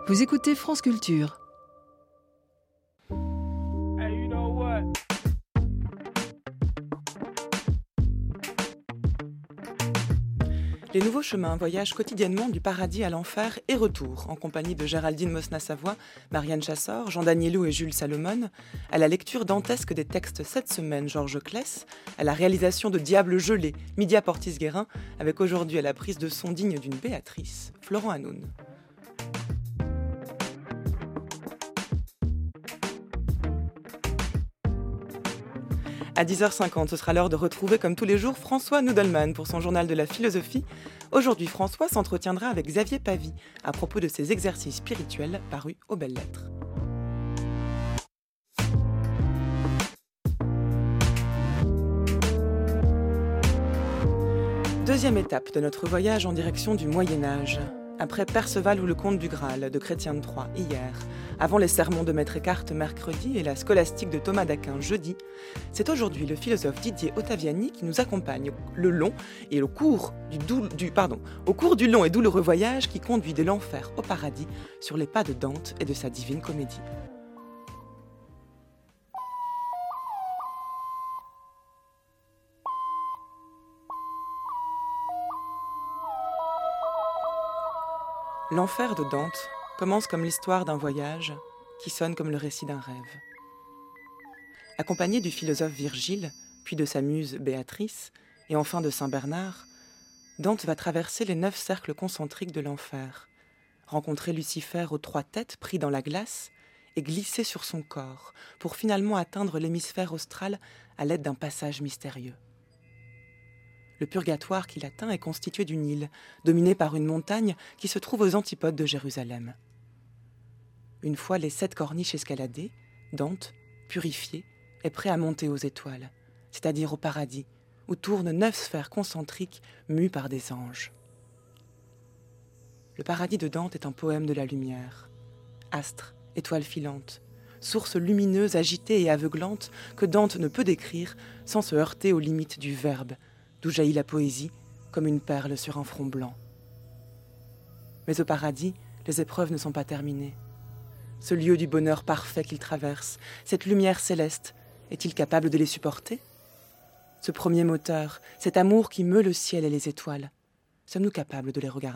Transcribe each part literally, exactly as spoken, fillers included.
Vous écoutez France Culture. Hey, you know what? Les Nouveaux Chemins voyagent quotidiennement du paradis à l'enfer et retour, en compagnie de Géraldine Mosna-Savoie, Marianne Chassor, Jean Danielou et Jules Salomon, à la lecture dantesque des textes cette semaine Georges Claes, à la réalisation de Diable gelé, Midia Portis-Guérin, avec aujourd'hui à la prise de son digne d'une Béatrice, Florent Hanoun. À dix heures cinquante, ce sera l'heure de retrouver comme tous les jours François Nudelman pour son journal de la philosophie. Aujourd'hui, François s'entretiendra avec Xavier Pavie à propos de ses exercices spirituels parus aux Belles Lettres. Deuxième étape de notre voyage en direction du Moyen-Âge. Après Perceval ou le Comte du Graal de Chrétien de Troyes hier, avant les sermons de Maître Eckhart mercredi et la scolastique de Thomas d'Aquin jeudi, c'est aujourd'hui le philosophe Didier Ottaviani qui nous accompagne le long et au cours du, dou- du, pardon, au cours du long et douloureux voyage qui conduit de l'enfer au paradis sur les pas de Dante et de sa Divine Comédie. L'enfer de Dante commence comme l'histoire d'un voyage qui sonne comme le récit d'un rêve. Accompagné du philosophe Virgile, puis de sa muse Béatrice, et enfin de saint Bernard, Dante va traverser les neuf cercles concentriques de l'enfer, rencontrer Lucifer aux trois têtes pris dans la glace et glisser sur son corps pour finalement atteindre l'hémisphère austral à l'aide d'un passage mystérieux. Le purgatoire qu'il atteint est constitué d'une île, dominée par une montagne qui se trouve aux antipodes de Jérusalem. Une fois les sept corniches escaladées, Dante, purifié, est prêt à monter aux étoiles, c'est-à-dire au paradis, où tournent neuf sphères concentriques mues par des anges. Le paradis de Dante est un poème de la lumière. Astres, étoiles filantes, source lumineuse, agitée et aveuglante que Dante ne peut décrire sans se heurter aux limites du verbe, d'où jaillit la poésie, comme une perle sur un front blanc. Mais au paradis, les épreuves ne sont pas terminées. Ce lieu du bonheur parfait qu'il traverse, cette lumière céleste, est-il capable de les supporter ? Ce premier moteur, cet amour qui meut le ciel et les étoiles, sommes-nous capables de les regarder ?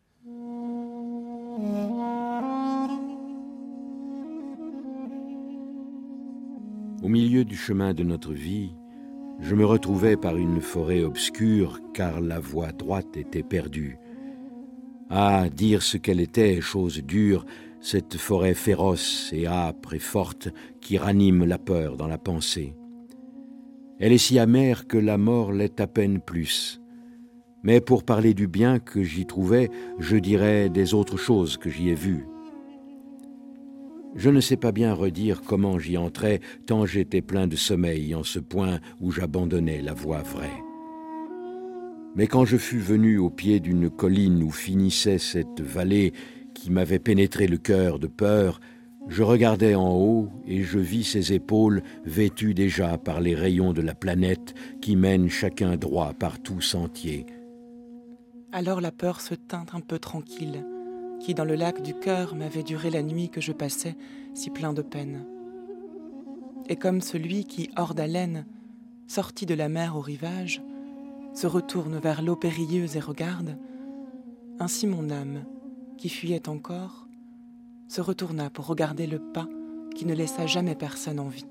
Au milieu du chemin de notre vie, je me retrouvais par une forêt obscure, car la voie droite était perdue. Ah, dire ce qu'elle était, chose dure, cette forêt féroce et âpre et forte qui ranime la peur dans la pensée. Elle est si amère que la mort l'est à peine plus. Mais pour parler du bien que j'y trouvais, je dirais des autres choses que j'y ai vues. Je ne sais pas bien redire comment j'y entrais, tant j'étais plein de sommeil en ce point où j'abandonnais la voie vraie. Mais quand je fus venu au pied d'une colline où finissait cette vallée qui m'avait pénétré le cœur de peur, je regardai en haut et je vis ses épaules vêtues déjà par les rayons de la planète qui mènent chacun droit par tout sentier. Alors la peur se tint un peu tranquille, qui dans le lac du cœur m'avait duré la nuit que je passais si plein de peine. Et comme celui qui, hors d'haleine, sorti de la mer au rivage, se retourne vers l'eau périlleuse et regarde, ainsi mon âme, qui fuyait encore, se retourna pour regarder le pas qui ne laissa jamais personne en vie.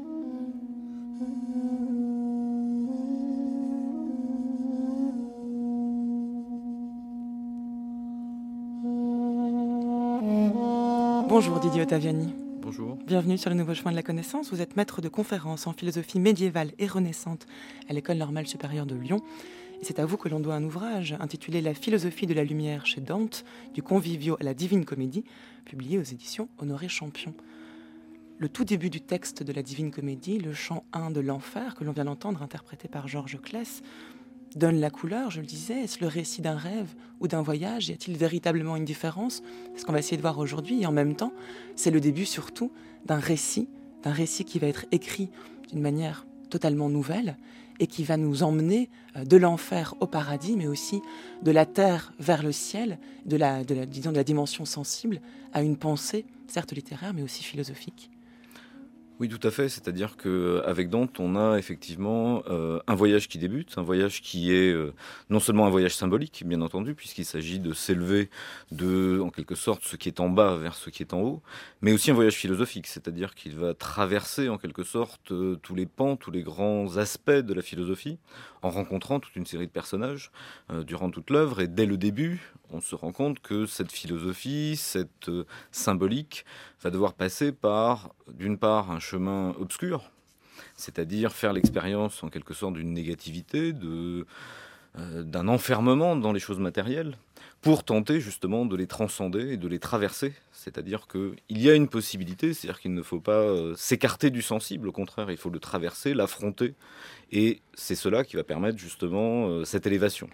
Bonjour Didier Ottaviani. Bonjour. Bienvenue sur le Nouveau Chemin de la Connaissance. Vous êtes maître de conférences en philosophie médiévale et renaissante à l'École normale supérieure de Lyon. Et c'est à vous que l'on doit un ouvrage intitulé La philosophie de la lumière chez Dante, du Convivio à la Divine Comédie, publié aux éditions Honoré Champion. Le tout début du texte de la Divine Comédie, le chant un de l'enfer, que l'on vient d'entendre interprété par Georges Claes, donne la couleur, je le disais. Est-ce le récit d'un rêve ou d'un voyage ? Y a-t-il véritablement une différence ? C'est ce qu'on va essayer de voir aujourd'hui. Et en même temps, c'est le début surtout d'un récit, d'un récit qui va être écrit d'une manière totalement nouvelle et qui va nous emmener de l'enfer au paradis, mais aussi de la terre vers le ciel, de la, de la, disons, de la dimension sensible à une pensée, certes littéraire, mais aussi philosophique. Oui, tout à fait. C'est-à-dire qu'avec Dante, on a effectivement euh, un voyage qui débute, un voyage qui est euh, non seulement un voyage symbolique, bien entendu, puisqu'il s'agit de s'élever de, en quelque sorte, ce qui est en bas vers ce qui est en haut, mais aussi un voyage philosophique, c'est-à-dire qu'il va traverser, en quelque sorte, euh, tous les pans, tous les grands aspects de la philosophie, en rencontrant toute une série de personnages euh, durant toute l'œuvre. Et dès le début, on se rend compte que cette philosophie, cette euh, symbolique, va devoir passer par, d'une part, un chemin obscur, c'est-à-dire faire l'expérience en quelque sorte d'une négativité, de, euh, d'un enfermement dans les choses matérielles, pour tenter justement de les transcender et de les traverser. C'est-à-dire qu'il y a une possibilité, c'est-à-dire qu'il ne faut pas euh, s'écarter du sensible, au contraire, il faut le traverser, l'affronter, et c'est cela qui va permettre justement euh, cette élévation.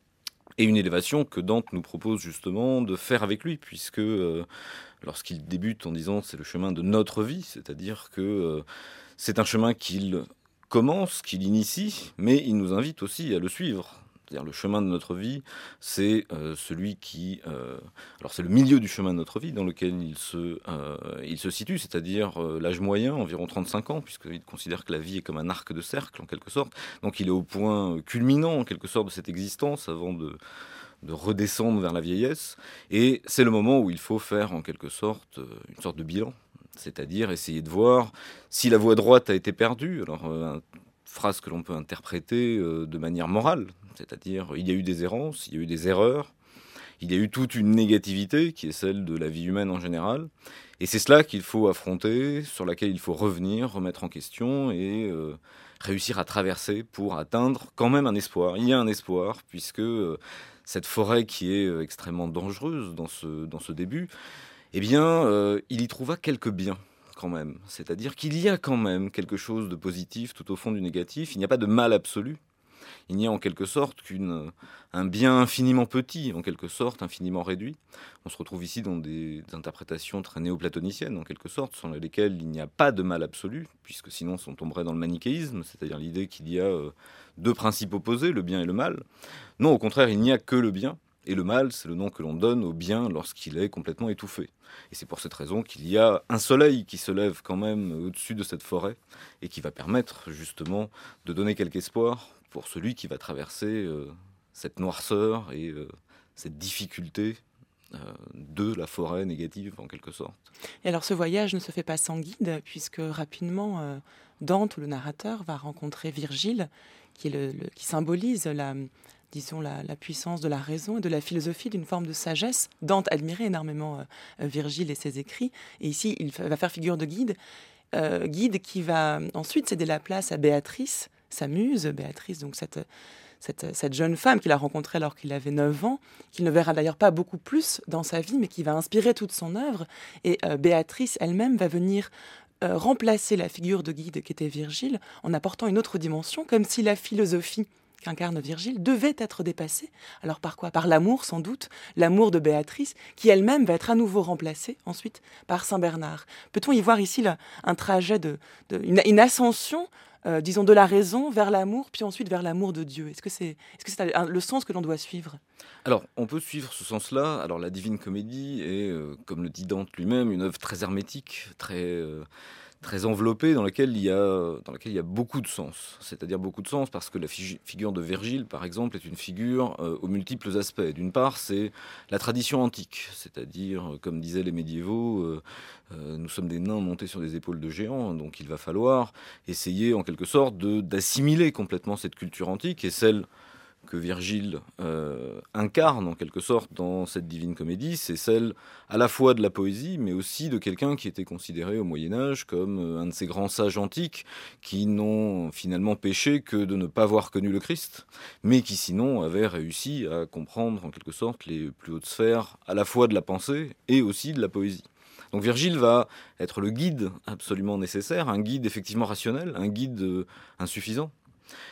Et une élévation que Dante nous propose justement de faire avec lui, puisque euh, lorsqu'il débute en disant c'est le chemin de notre vie, c'est-à-dire que euh, c'est un chemin qu'il commence, qu'il initie, mais il nous invite aussi à le suivre. C'est-à-dire le chemin de notre vie, c'est euh, celui qui... Euh, alors c'est le milieu du chemin de notre vie dans lequel il se, euh, il se situe, c'est-à-dire euh, l'âge moyen, environ trente-cinq ans, puisqu'il considère que la vie est comme un arc de cercle en quelque sorte. Donc il est au point culminant en quelque sorte de cette existence avant de, de redescendre vers la vieillesse. Et c'est le moment où il faut faire en quelque sorte une sorte de bilan, c'est-à-dire essayer de voir si la voie droite a été perdue. Alors euh, phrase que l'on peut interpréter euh, de manière morale, c'est-à-dire il y a eu des errances, il y a eu des erreurs, il y a eu toute une négativité qui est celle de la vie humaine en général, et c'est cela qu'il faut affronter, sur laquelle il faut revenir, remettre en question et euh, réussir à traverser pour atteindre quand même un espoir. Il y a un espoir, puisque euh, cette forêt qui est euh, extrêmement dangereuse dans ce, dans ce début, eh bien, euh, il y trouva quelques biens. Quand même. C'est-à-dire qu'il y a quand même quelque chose de positif tout au fond du négatif. Il n'y a pas de mal absolu. Il n'y a en quelque sorte qu'un bien infiniment petit, en quelque sorte, infiniment réduit. On se retrouve ici dans des interprétations très néoplatoniciennes, en quelque sorte, sans lesquelles il n'y a pas de mal absolu, puisque sinon on tomberait dans le manichéisme, c'est-à-dire l'idée qu'il y a euh, deux principes opposés, le bien et le mal. Non, au contraire, il n'y a que le bien. Et le mal, c'est le nom que l'on donne au bien lorsqu'il est complètement étouffé. Et c'est pour cette raison qu'il y a un soleil qui se lève quand même au-dessus de cette forêt et qui va permettre justement de donner quelque espoir pour celui qui va traverser euh, cette noirceur et euh, cette difficulté euh, de la forêt négative en quelque sorte. Et alors ce voyage ne se fait pas sans guide, puisque rapidement euh, Dante, le narrateur, va rencontrer Virgile, qui, est le, le, qui symbolise la... disons, la, la puissance de la raison et de la philosophie, d'une forme de sagesse. Dante admirait énormément euh, Virgile et ses écrits, et ici, il va faire figure de guide, euh, guide qui va ensuite céder la place à Béatrice, sa muse, Béatrice, donc cette, cette, cette jeune femme qu'il a rencontrée alors qu'il avait neuf ans, qu'il ne verra d'ailleurs pas beaucoup plus dans sa vie, mais qui va inspirer toute son œuvre, et euh, Béatrice elle-même va venir euh, remplacer la figure de guide qu'était Virgile, en apportant une autre dimension, comme si la philosophie qu'incarne Virgile devait être dépassée. Alors par quoi ? Par l'amour, sans doute, l'amour de Béatrice, qui elle-même va être à nouveau remplacée ensuite par Saint Bernard. Peut-on y voir ici là, un trajet, de, de, une, une ascension, euh, disons, de la raison vers l'amour, puis ensuite vers l'amour de Dieu ? Est-ce que c'est, est-ce que c'est un, le sens que l'on doit suivre ? Alors, on peut suivre ce sens-là. Alors, la Divine Comédie est, euh, comme le dit Dante lui-même, une œuvre très hermétique, très... Euh très enveloppée, dans laquelle il y a, dans laquelle il y a beaucoup de sens. C'est-à-dire beaucoup de sens parce que la fi- figure de Virgile, par exemple, est une figure euh, aux multiples aspects. D'une part, c'est la tradition antique, c'est-à-dire, euh, comme disaient les médiévaux, euh, euh, nous sommes des nains montés sur des épaules de géants, donc il va falloir essayer, en quelque sorte, de, d'assimiler complètement cette culture antique et celle que Virgile euh, incarne en quelque sorte dans cette Divine Comédie, c'est celle à la fois de la poésie, mais aussi de quelqu'un qui était considéré au Moyen-Âge comme euh, un de ces grands sages antiques qui n'ont finalement péché que de ne pas avoir connu le Christ, mais qui sinon avaient réussi à comprendre en quelque sorte les plus hautes sphères à la fois de la pensée et aussi de la poésie. Donc Virgile va être le guide absolument nécessaire, un guide effectivement rationnel, un guide euh, insuffisant. Pourquoi ?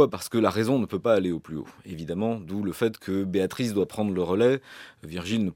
Parce que la raison ne peut pas aller au plus haut, évidemment, d'où le fait que Béatrice doit prendre le relais. Virgile ne pourra aller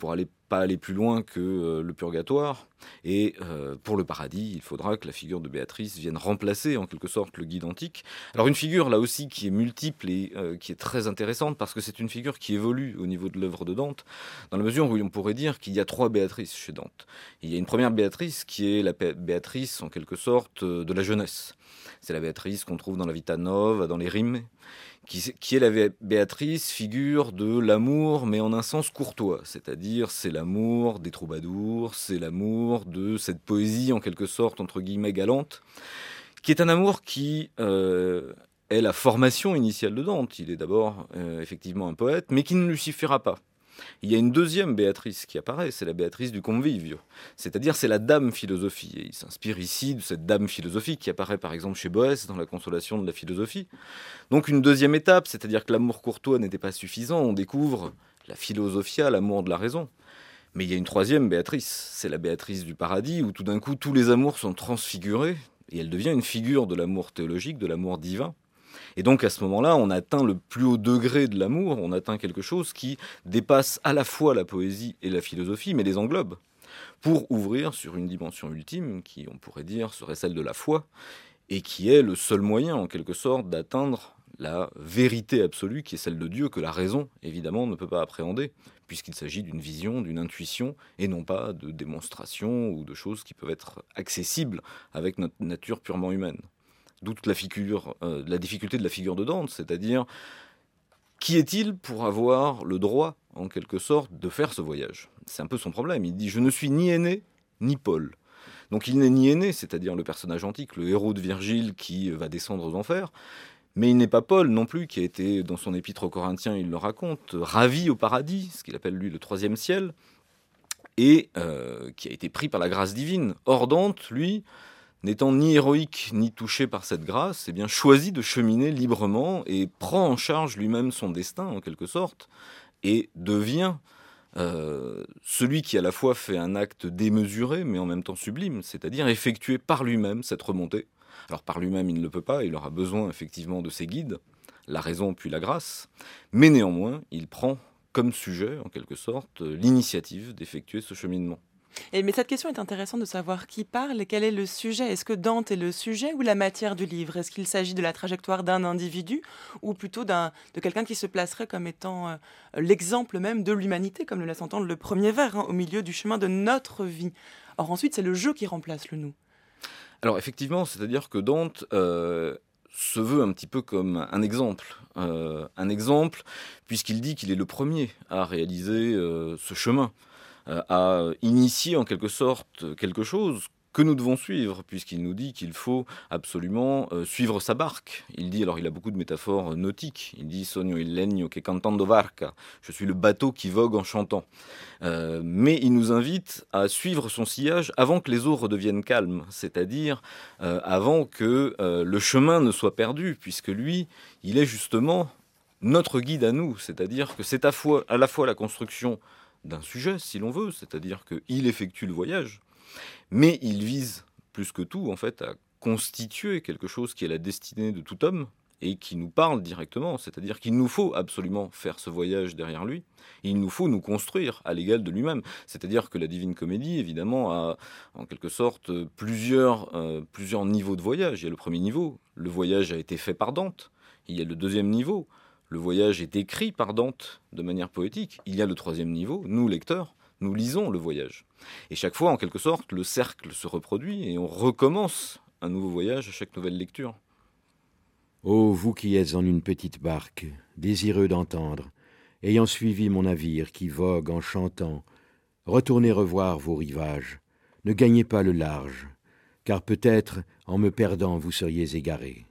pas aller plus loin que euh, le purgatoire. Et euh, pour le paradis, il faudra que la figure de Béatrice vienne remplacer en quelque sorte le guide antique. Alors une figure là aussi qui est multiple et euh, qui est très intéressante parce que c'est une figure qui évolue au niveau de l'œuvre de Dante, dans la mesure où on pourrait dire qu'il y a trois Béatrices chez Dante. Il y a une première Béatrice qui est la Béatrice en quelque sorte de la jeunesse. C'est la Béatrice qu'on trouve dans la Vita Nova, dans les Rimes, qui, qui est la Béatrice, figure de l'amour, mais en un sens courtois, c'est-à-dire c'est l'amour des troubadours, c'est l'amour de cette poésie en quelque sorte, entre guillemets, galante, qui est un amour qui euh, est la formation initiale de Dante. Il est d'abord euh, effectivement un poète, mais qui ne lui suffira pas. Il y a une deuxième Béatrice qui apparaît, c'est la Béatrice du Convivio, c'est-à-dire c'est la dame philosophie. Et il s'inspire ici de cette dame philosophie qui apparaît par exemple chez Boès dans la Consolation de la philosophie. Donc une deuxième étape, c'est-à-dire que l'amour courtois n'était pas suffisant, on découvre la philosophia, l'amour de la raison. Mais il y a une troisième Béatrice, c'est la Béatrice du paradis, où tout d'un coup tous les amours sont transfigurés, et elle devient une figure de l'amour théologique, de l'amour divin. Et donc à ce moment-là, on atteint le plus haut degré de l'amour, on atteint quelque chose qui dépasse à la fois la poésie et la philosophie, mais les englobe, pour ouvrir sur une dimension ultime qui, on pourrait dire, serait celle de la foi, et qui est le seul moyen, en quelque sorte, d'atteindre la vérité absolue, qui est celle de Dieu, que la raison, évidemment, ne peut pas appréhender, puisqu'il s'agit d'une vision, d'une intuition, et non pas de démonstration ou de choses qui peuvent être accessibles avec notre nature purement humaine. D'où toute la, figure, euh, la difficulté de la figure de Dante, c'est-à-dire qui est-il pour avoir le droit, en quelque sorte, de faire ce voyage ? C'est un peu son problème. Il dit « Je ne suis ni Énée, ni Paul ». Donc il n'est ni Énée, c'est-à-dire le personnage antique, le héros de Virgile qui va descendre aux enfers, mais il n'est pas Paul non plus, qui a été, dans son épître aux Corinthiens, il le raconte, ravi au paradis, ce qu'il appelle lui le troisième ciel, et euh, qui a été pris par la grâce divine. Or Dante, lui, n'étant ni héroïque ni touché par cette grâce, eh bien, choisit de cheminer librement et prend en charge lui-même son destin, en quelque sorte, et devient euh, celui qui à la fois fait un acte démesuré, mais en même temps sublime, c'est-à-dire effectuer par lui-même cette remontée. Alors par lui-même, il ne le peut pas, il aura besoin effectivement de ses guides, la raison puis la grâce, mais néanmoins, il prend comme sujet, en quelque sorte, l'initiative d'effectuer ce cheminement. Et, mais cette question est intéressante de savoir qui parle et quel est le sujet. Est-ce que Dante est le sujet ou la matière du livre ? Est-ce qu'il s'agit de la trajectoire d'un individu ou plutôt d'un, de quelqu'un qui se placerait comme étant euh, l'exemple même de l'humanité, comme le laisse entendre le premier vers, hein, au milieu du chemin de notre vie ? Or ensuite, c'est le je qui remplace le nous. Alors effectivement, c'est-à-dire que Dante euh, se veut un petit peu comme un exemple. Euh, un exemple puisqu'il dit qu'il est le premier à réaliser euh, ce chemin, à initier en quelque sorte quelque chose que nous devons suivre, puisqu'il nous dit qu'il faut absolument euh, suivre sa barque. Il dit, alors il a beaucoup de métaphores nautiques, il dit « Sogno il legno che cantando varca », je suis le bateau qui vogue en chantant. Euh, mais il nous invite à suivre son sillage avant que les eaux redeviennent calmes, c'est-à-dire euh, avant que euh, le chemin ne soit perdu, puisque lui, il est justement notre guide à nous, c'est-à-dire que c'est à, fois, à la fois la construction d'un sujet, si l'on veut, c'est-à-dire qu'il effectue le voyage, mais il vise plus que tout, en fait, à constituer quelque chose qui est la destinée de tout homme et qui nous parle directement, c'est-à-dire qu'il nous faut absolument faire ce voyage derrière lui, et il nous faut nous construire à l'égal de lui-même, c'est-à-dire que la Divine Comédie, évidemment, a en quelque sorte plusieurs, euh, plusieurs niveaux de voyage. Il y a le premier niveau, le voyage a été fait par Dante, il y a le deuxième niveau, le voyage est écrit par Dante de manière poétique. Il y a le troisième niveau, nous lecteurs, nous lisons le voyage. Et chaque fois, en quelque sorte, le cercle se reproduit et on recommence un nouveau voyage à chaque nouvelle lecture. Ô vous qui êtes en une petite barque, désireux d'entendre, ayant suivi mon navire qui vogue en chantant, retournez revoir vos rivages, ne gagnez pas le large, car peut-être, en me perdant, vous seriez égarés.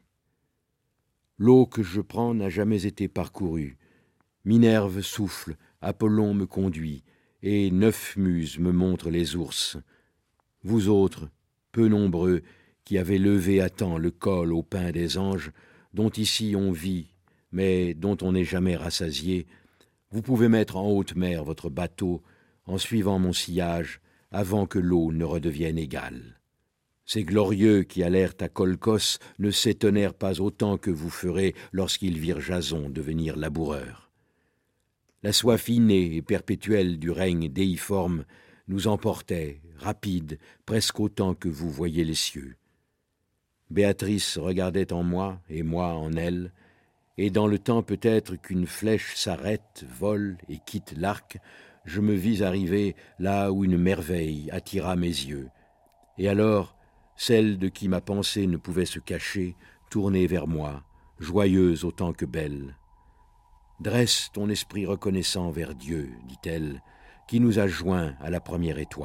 L'eau que je prends n'a jamais été parcourue. Minerve souffle, Apollon me conduit, et neuf muses me montrent les ours. Vous autres, peu nombreux, qui avez levé à temps le col au pain des anges, dont ici on vit, mais dont on n'est jamais rassasié, vous pouvez mettre en haute mer votre bateau en suivant mon sillage avant que l'eau ne redevienne égale. Ces glorieux qui allèrent à Colchos ne s'étonnèrent pas autant que vous ferez lorsqu'ils virent Jason devenir laboureur. La soif innée et perpétuelle du règne déiforme nous emportait, rapide, presque autant que vous voyez les cieux. Béatrice regardait en moi et moi en elle, et dans le temps peut-être qu'une flèche s'arrête, vole et quitte l'arc, je me vis arriver là où une merveille attira mes yeux. Et alors, celle de qui ma pensée ne pouvait se cacher, tournée vers moi, joyeuse autant que belle. « Dresse ton esprit reconnaissant vers Dieu, dit-elle, qui nous a joints à la première étoile. »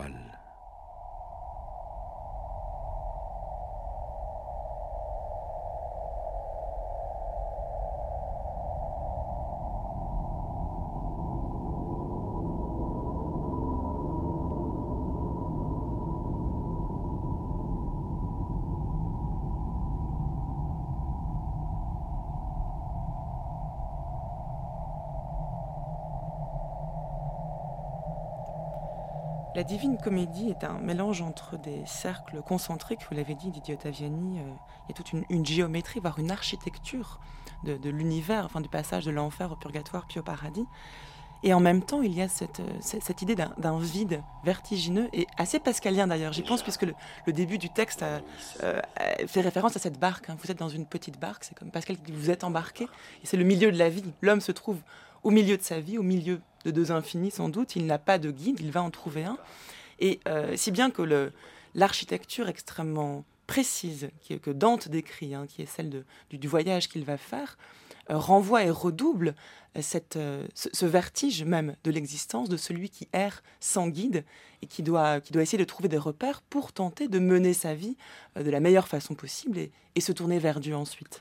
La Divine Comédie est un mélange entre des cercles concentriques, vous l'avez dit, Didier Ottaviani, euh, il y a toute une, une géométrie, voire une architecture de, de l'univers, enfin du passage de l'enfer au purgatoire puis au paradis. Et en même temps, il y a cette, cette, cette idée d'un, d'un vide vertigineux et assez pascalien d'ailleurs, j'y pense, puisque le, le début du texte a, euh, fait référence à cette barque. Hein. Vous êtes dans une petite barque, c'est comme Pascal qui dit, vous êtes embarqué, et c'est le milieu de la vie. L'homme se trouve au milieu de sa vie, au milieu de deux infinis sans doute, il n'a pas de guide, il va en trouver un. Et euh, si bien que le, l'architecture extrêmement précise qui, que Dante décrit, hein, qui est celle de, du, du voyage qu'il va faire, euh, renvoie et redouble cette, euh, ce, ce vertige même de l'existence de celui qui erre sans guide et qui doit, qui doit essayer de trouver des repères pour tenter de mener sa vie euh, de la meilleure façon possible et, et se tourner vers Dieu ensuite.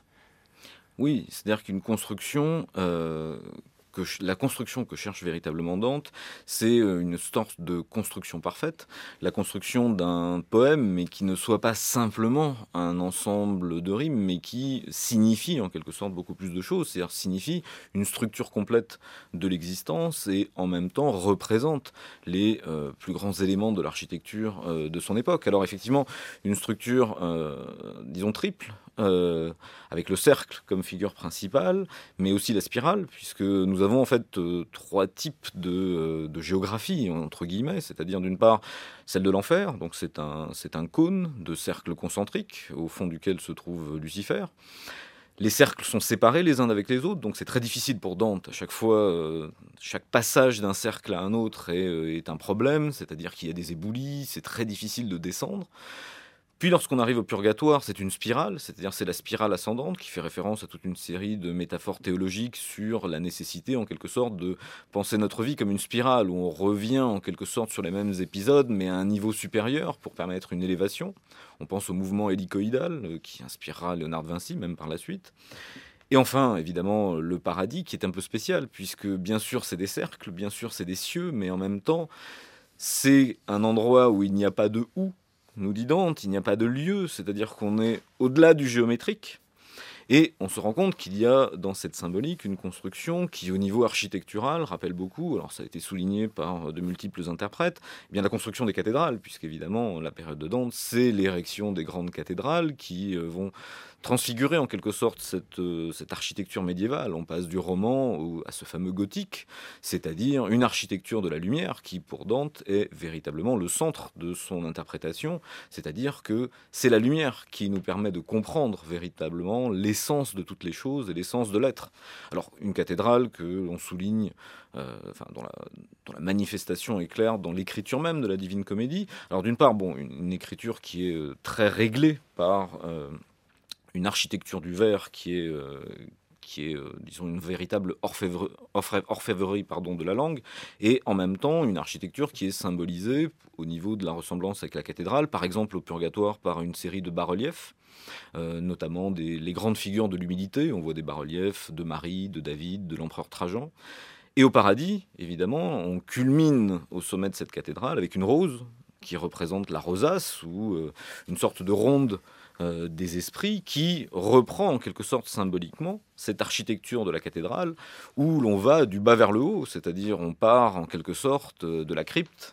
Oui, c'est-à-dire qu'une construction... Euh... Que la construction que cherche véritablement Dante, c'est une sorte de construction parfaite, la construction d'un poème, mais qui ne soit pas simplement un ensemble de rimes, mais qui signifie en quelque sorte beaucoup plus de choses, c'est-à-dire signifie une structure complète de l'existence et en même temps représente les euh, plus grands éléments de l'architecture euh, de son époque. Alors effectivement, une structure, euh, disons, triple, Euh, avec le cercle comme figure principale, mais aussi la spirale, puisque nous avons en fait euh, trois types de, euh, de géographie, entre guillemets, c'est-à-dire d'une part celle de l'enfer, donc c'est un, c'est un cône de cercles concentriques au fond duquel se trouve Lucifer. Les cercles sont séparés les uns avec les autres, donc c'est très difficile pour Dante. À chaque fois, euh, chaque passage d'un cercle à un autre est, euh, est un problème, c'est-à-dire qu'il y a des éboulis, c'est très difficile de descendre. Puis lorsqu'on arrive au purgatoire, c'est une spirale, c'est-à-dire c'est la spirale ascendante qui fait référence à toute une série de métaphores théologiques sur la nécessité en quelque sorte de penser notre vie comme une spirale où on revient en quelque sorte sur les mêmes épisodes mais à un niveau supérieur pour permettre une élévation. On pense au mouvement hélicoïdal qui inspirera Léonard de Vinci même par la suite. Et enfin, évidemment, le paradis qui est un peu spécial puisque bien sûr c'est des cercles, bien sûr c'est des cieux, mais en même temps c'est un endroit où il n'y a pas de « où ». Nous dit Dante, il n'y a pas de lieu, c'est-à-dire qu'on est au-delà du géométrique. Et on se rend compte qu'il y a dans cette symbolique une construction qui, au niveau architectural, rappelle beaucoup, alors ça a été souligné par de multiples interprètes, eh bien la construction des cathédrales, puisqu'évidemment, la période de Dante, c'est l'érection des grandes cathédrales qui euh, vont transfigurer en quelque sorte cette, euh, cette architecture médiévale. On passe du roman au, à ce fameux gothique, c'est-à-dire une architecture de la lumière qui, pour Dante, est véritablement le centre de son interprétation, c'est-à-dire que c'est la lumière qui nous permet de comprendre véritablement l'essence de toutes les choses et l'essence de l'être. Alors, une cathédrale que l'on souligne, euh, enfin, dont la, dont la manifestation est claire dans l'écriture même de la Divine Comédie. Alors, d'une part, bon, une, une écriture qui est euh, très réglée par... Euh, une architecture du vers qui est, euh, qui est euh, disons, une véritable orfèvre, orfèvre, orfèvrerie pardon, de la langue, et en même temps une architecture qui est symbolisée au niveau de la ressemblance avec la cathédrale, par exemple au purgatoire par une série de bas-reliefs, euh, notamment des, les grandes figures de l'humilité. On voit des bas-reliefs de Marie, de David, de l'empereur Trajan. Et au paradis, évidemment, on culmine au sommet de cette cathédrale avec une rose qui représente la rosace, ou euh, une sorte de ronde Euh, des esprits qui reprend en quelque sorte symboliquement cette architecture de la cathédrale où l'on va du bas vers le haut, c'est-à-dire on part en quelque sorte de la crypte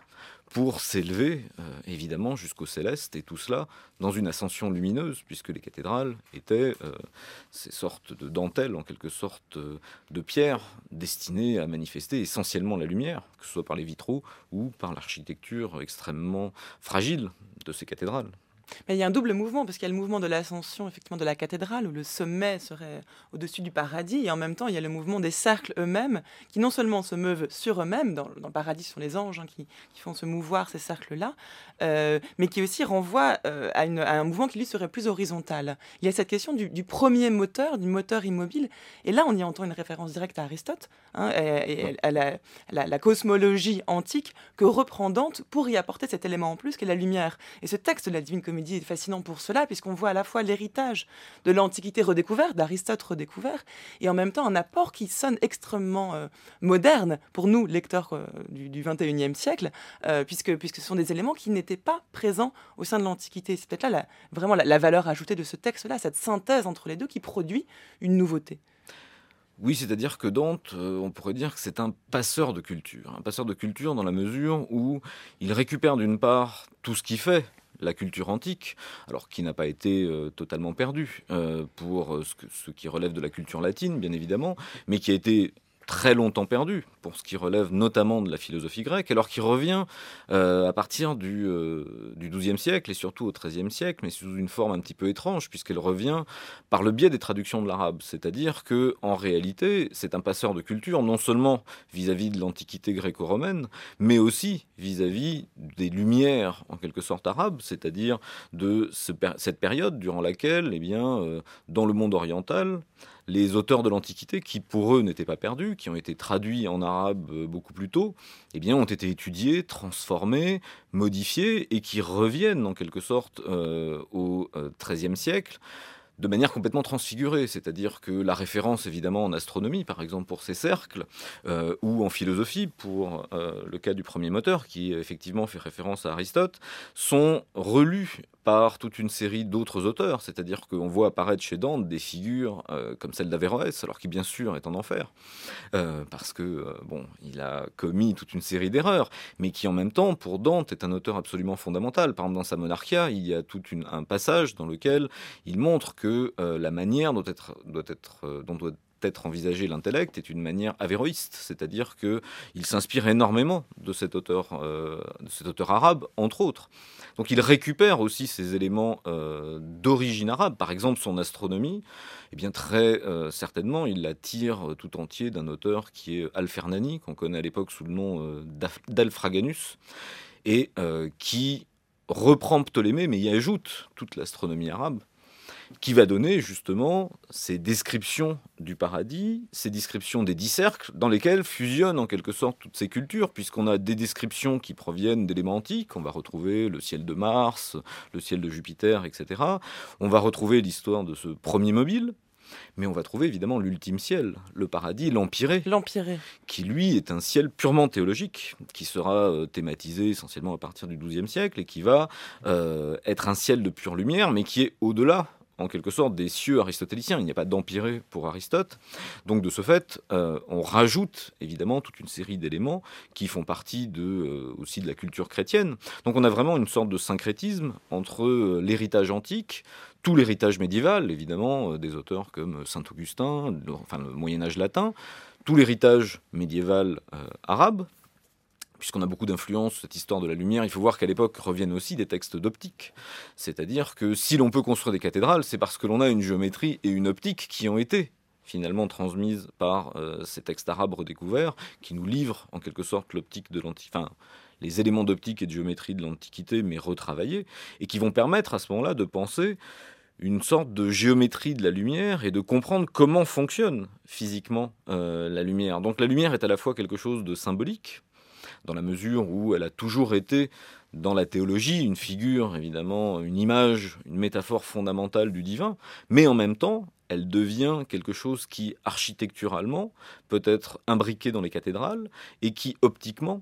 pour s'élever, euh, évidemment, jusqu'au céleste, et tout cela dans une ascension lumineuse, puisque les cathédrales étaient euh, ces sortes de dentelles, en quelque sorte, euh, de pierre, destinées à manifester essentiellement la lumière, que ce soit par les vitraux ou par l'architecture extrêmement fragile de ces cathédrales. Mais il y a un double mouvement, parce qu'il y a le mouvement de l'ascension, effectivement, de la cathédrale, où le sommet serait au-dessus du paradis, et en même temps, il y a le mouvement des cercles eux-mêmes, qui non seulement se meuvent sur eux-mêmes, dans, dans le paradis, ce sont les anges hein, qui, qui font se mouvoir ces cercles-là, euh, mais qui aussi renvoient euh, à, une, à un mouvement qui, lui, serait plus horizontal. Il y a cette question du, du premier moteur, du moteur immobile, et là, on y entend une référence directe à Aristote, hein, et, et à la, la, la cosmologie antique, que reprend Dante pour y apporter cet élément en plus, qu'est la lumière. Et ce texte de la Divine Comédie est fascinant pour cela, puisqu'on voit à la fois l'héritage de l'Antiquité redécouverte, d'Aristote redécouvert, et en même temps un apport qui sonne extrêmement euh, moderne pour nous, lecteurs euh, du, du vingt et unième siècle, euh, puisque, puisque ce sont des éléments qui n'étaient pas présents au sein de l'Antiquité. C'est peut-être là la, vraiment la, la valeur ajoutée de ce texte-là, cette synthèse entre les deux qui produit une nouveauté. Oui, c'est-à-dire que Dante, euh, on pourrait dire que c'est un passeur de culture. Un passeur de culture dans la mesure où il récupère d'une part tout ce qui fait la culture antique, alors qui n'a pas été euh, totalement perdue euh, pour euh, ce, que, ce qui relève de la culture latine, bien évidemment, mais qui a été très longtemps perdu, pour ce qui relève notamment de la philosophie grecque, alors qu'il revient euh, à partir du, euh, du douzième siècle, et surtout au treizième siècle, mais sous une forme un petit peu étrange, puisqu'elle revient par le biais des traductions de l'arabe. C'est-à-dire qu'en réalité, c'est un passeur de culture, non seulement vis-à-vis de l'Antiquité gréco-romaine, mais aussi vis-à-vis des lumières, en quelque sorte, arabes, c'est-à-dire de ce, cette période durant laquelle, eh bien, euh, dans le monde oriental, les auteurs de l'Antiquité, qui pour eux n'étaient pas perdus, qui ont été traduits en arabe beaucoup plus tôt, eh bien, ont été étudiés, transformés, modifiés, et qui reviennent en quelque sorte euh, au treizième siècle, de manière complètement transfigurée, c'est-à-dire que la référence évidemment en astronomie, par exemple pour ces cercles, euh, ou en philosophie pour euh, le cas du premier moteur, qui effectivement fait référence à Aristote, sont relus par toute une série d'autres auteurs, c'est-à-dire qu'on voit apparaître chez Dante des figures euh, comme celle d'Averroès, alors qui bien sûr est en enfer, euh, parce que euh, bon, il a commis toute une série d'erreurs, mais qui en même temps, pour Dante, est un auteur absolument fondamental. Par exemple, dans sa Monarchia, il y a tout une, un passage dans lequel il montre que euh, la manière dont, être, doit être, euh, dont doit être envisagé l'intellect est une manière avéroïste, c'est-à-dire qu'il s'inspire énormément de cet auteur, euh, de cet auteur arabe, entre autres. Donc il récupère aussi ces éléments euh, d'origine arabe, par exemple son astronomie, eh bien très euh, certainement il la tire tout entier d'un auteur qui est Alfernani, qu'on connaît à l'époque sous le nom euh, d'Alfraganus, et euh, qui reprend Ptolémée, mais y ajoute toute l'astronomie arabe, qui va donner justement ces descriptions du paradis, ces descriptions des dix cercles, dans lesquels fusionnent en quelque sorte toutes ces cultures, puisqu'on a des descriptions qui proviennent d'éléments antiques, on va retrouver le ciel de Mars, le ciel de Jupiter, et cetera. On va retrouver l'histoire de ce premier mobile, mais on va trouver évidemment l'ultime ciel, le paradis, l'empyrée, L'empyrée, qui lui est un ciel purement théologique, qui sera euh, thématisé essentiellement à partir du douzième siècle, et qui va euh, être un ciel de pure lumière, mais qui est au-delà, en quelque sorte, des cieux aristotéliciens. Il n'y a pas d'empyrée pour Aristote. Donc, de ce fait, euh, on rajoute évidemment toute une série d'éléments qui font partie de, euh, aussi de la culture chrétienne. Donc, on a vraiment une sorte de syncrétisme entre euh, l'héritage antique, tout l'héritage médiéval, évidemment, euh, des auteurs comme Saint-Augustin, le, enfin le Moyen-Âge latin, tout l'héritage médiéval euh, arabe, puisqu'on a beaucoup d'influence sur cette histoire de la lumière. Il faut voir qu'à l'époque reviennent aussi des textes d'optique. C'est-à-dire que si l'on peut construire des cathédrales, c'est parce que l'on a une géométrie et une optique qui ont été finalement transmises par euh, ces textes arabes redécouverts, qui nous livrent en quelque sorte l'optique de l'Antiquité, enfin, les éléments d'optique et de géométrie de l'Antiquité, mais retravaillés, et qui vont permettre à ce moment-là de penser une sorte de géométrie de la lumière et de comprendre comment fonctionne physiquement euh, la lumière. Donc la lumière est à la fois quelque chose de symbolique, dans la mesure où elle a toujours été, dans la théologie, une figure, évidemment, une image, une métaphore fondamentale du divin, mais en même temps, elle devient quelque chose qui, architecturalement, peut être imbriqué dans les cathédrales, et qui, optiquement,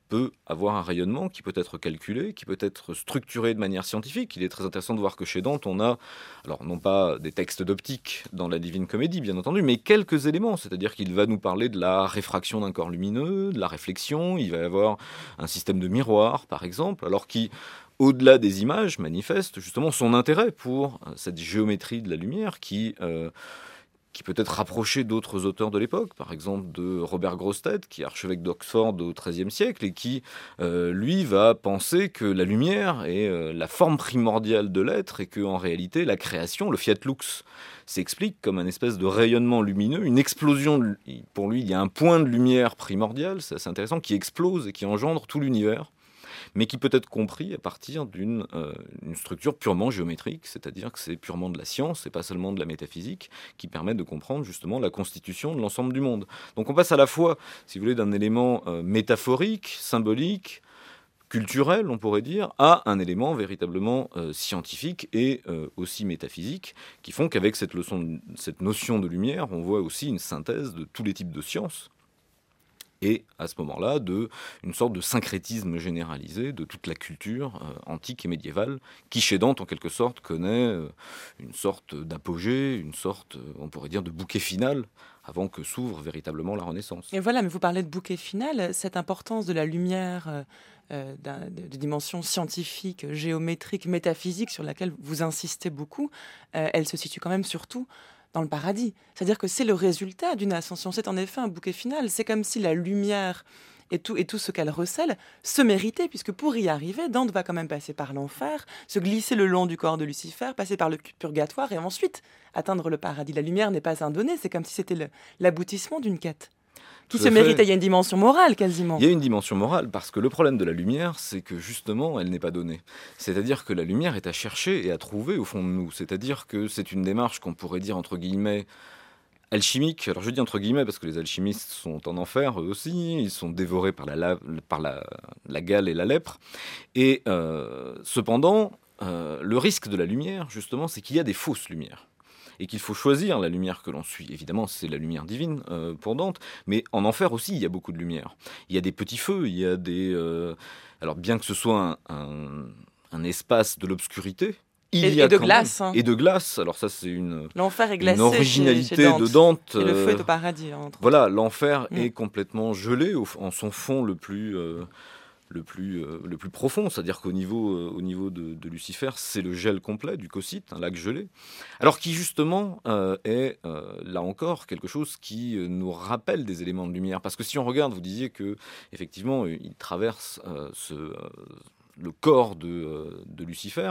peut avoir un rayonnement qui peut être calculé, qui peut être structuré de manière scientifique. Il est très intéressant de voir que chez Dante, on a, alors non pas des textes d'optique dans la Divine Comédie, bien entendu, mais quelques éléments. C'est-à-dire qu'il va nous parler de la réfraction d'un corps lumineux, de la réflexion, il va y avoir un système de miroir, par exemple, alors qui, au-delà des images, manifeste justement son intérêt pour cette géométrie de la lumière qui... Euh, qui peut être rapproché d'autres auteurs de l'époque, par exemple de Robert Grosseteste, qui est archevêque d'Oxford au XIIIe siècle, et qui, euh, lui, va penser que la lumière est euh, la forme primordiale de l'être, et qu'en réalité, la création, le fiat lux, s'explique comme un espèce de rayonnement lumineux, une explosion. Pour lui, il y a un point de lumière primordial, c'est assez intéressant, qui explose et qui engendre tout l'univers, mais qui peut être compris à partir d'une euh, une structure purement géométrique, c'est-à-dire que c'est purement de la science, et pas seulement de la métaphysique, qui permet de comprendre justement la constitution de l'ensemble du monde. Donc on passe à la fois, si vous voulez, d'un élément euh, métaphorique, symbolique, culturel, on pourrait dire, à un élément véritablement euh, scientifique et euh, aussi métaphysique, qui font qu'avec cette, leçon de, cette notion de lumière, on voit aussi une synthèse de tous les types de sciences, et à ce moment-là, de, une sorte de syncrétisme généralisé de toute la culture euh, antique et médiévale, qui chez Dante, en quelque sorte, connaît euh, une sorte d'apogée, une sorte, euh, on pourrait dire, de bouquet final, avant que s'ouvre véritablement la Renaissance. Et voilà, mais vous parlez de bouquet final, cette importance de la lumière, euh, euh, d'un- de, de dimension scientifique, géométrique, métaphysique, sur laquelle vous insistez beaucoup, euh, elle se situe quand même surtout dans le paradis. C'est-à-dire que c'est le résultat d'une ascension. C'est en effet un bouquet final. C'est comme si la lumière et tout, et tout ce qu'elle recèle se méritait, puisque pour y arriver, Dante va quand même passer par l'enfer, se glisser le long du corps de Lucifer, passer par le purgatoire et ensuite atteindre le paradis. La lumière n'est pas un donné, c'est comme si c'était le- l'aboutissement d'une quête qui Tout se à fait. méritait. Il y a une dimension morale quasiment. Il y a une dimension morale, parce que le problème de la lumière, c'est que justement, elle n'est pas donnée. C'est-à-dire que la lumière est à chercher et à trouver au fond de nous. C'est-à-dire que c'est une démarche qu'on pourrait dire, entre guillemets, alchimique. Alors je dis entre guillemets parce que les alchimistes sont en enfer, eux aussi. Ils sont dévorés par la, lave, par la, la gale et la lèpre. Et euh, cependant, euh, le risque de la lumière, justement, c'est qu'il y a des fausses lumières. Et qu'il faut choisir la lumière que l'on suit. Évidemment, c'est la lumière divine euh, pour Dante, mais en enfer aussi, il y a beaucoup de lumière. Il y a des petits feux, il y a des... Euh, alors, bien que ce soit un, un, un espace de l'obscurité, il Et- y a et de quand glace, même- hein. Et de glace, alors ça, c'est une, L'enfer est glacé une chez- originalité chez Dante. de Dante. Et le feu euh, est au paradis, entre autres. Voilà, l'enfer Mm. est complètement gelé au- en son fond le plus... euh, le plus, euh, le plus profond, c'est-à-dire qu'au niveau, euh, au niveau de, de Lucifer, c'est le gel complet du Cocyte, un lac gelé, alors qui justement euh, est, euh, là encore, quelque chose qui euh, nous rappelle des éléments de lumière, parce que si on regarde, vous disiez que effectivement, euh, il traverse euh, ce, euh, le corps de, euh, de Lucifer,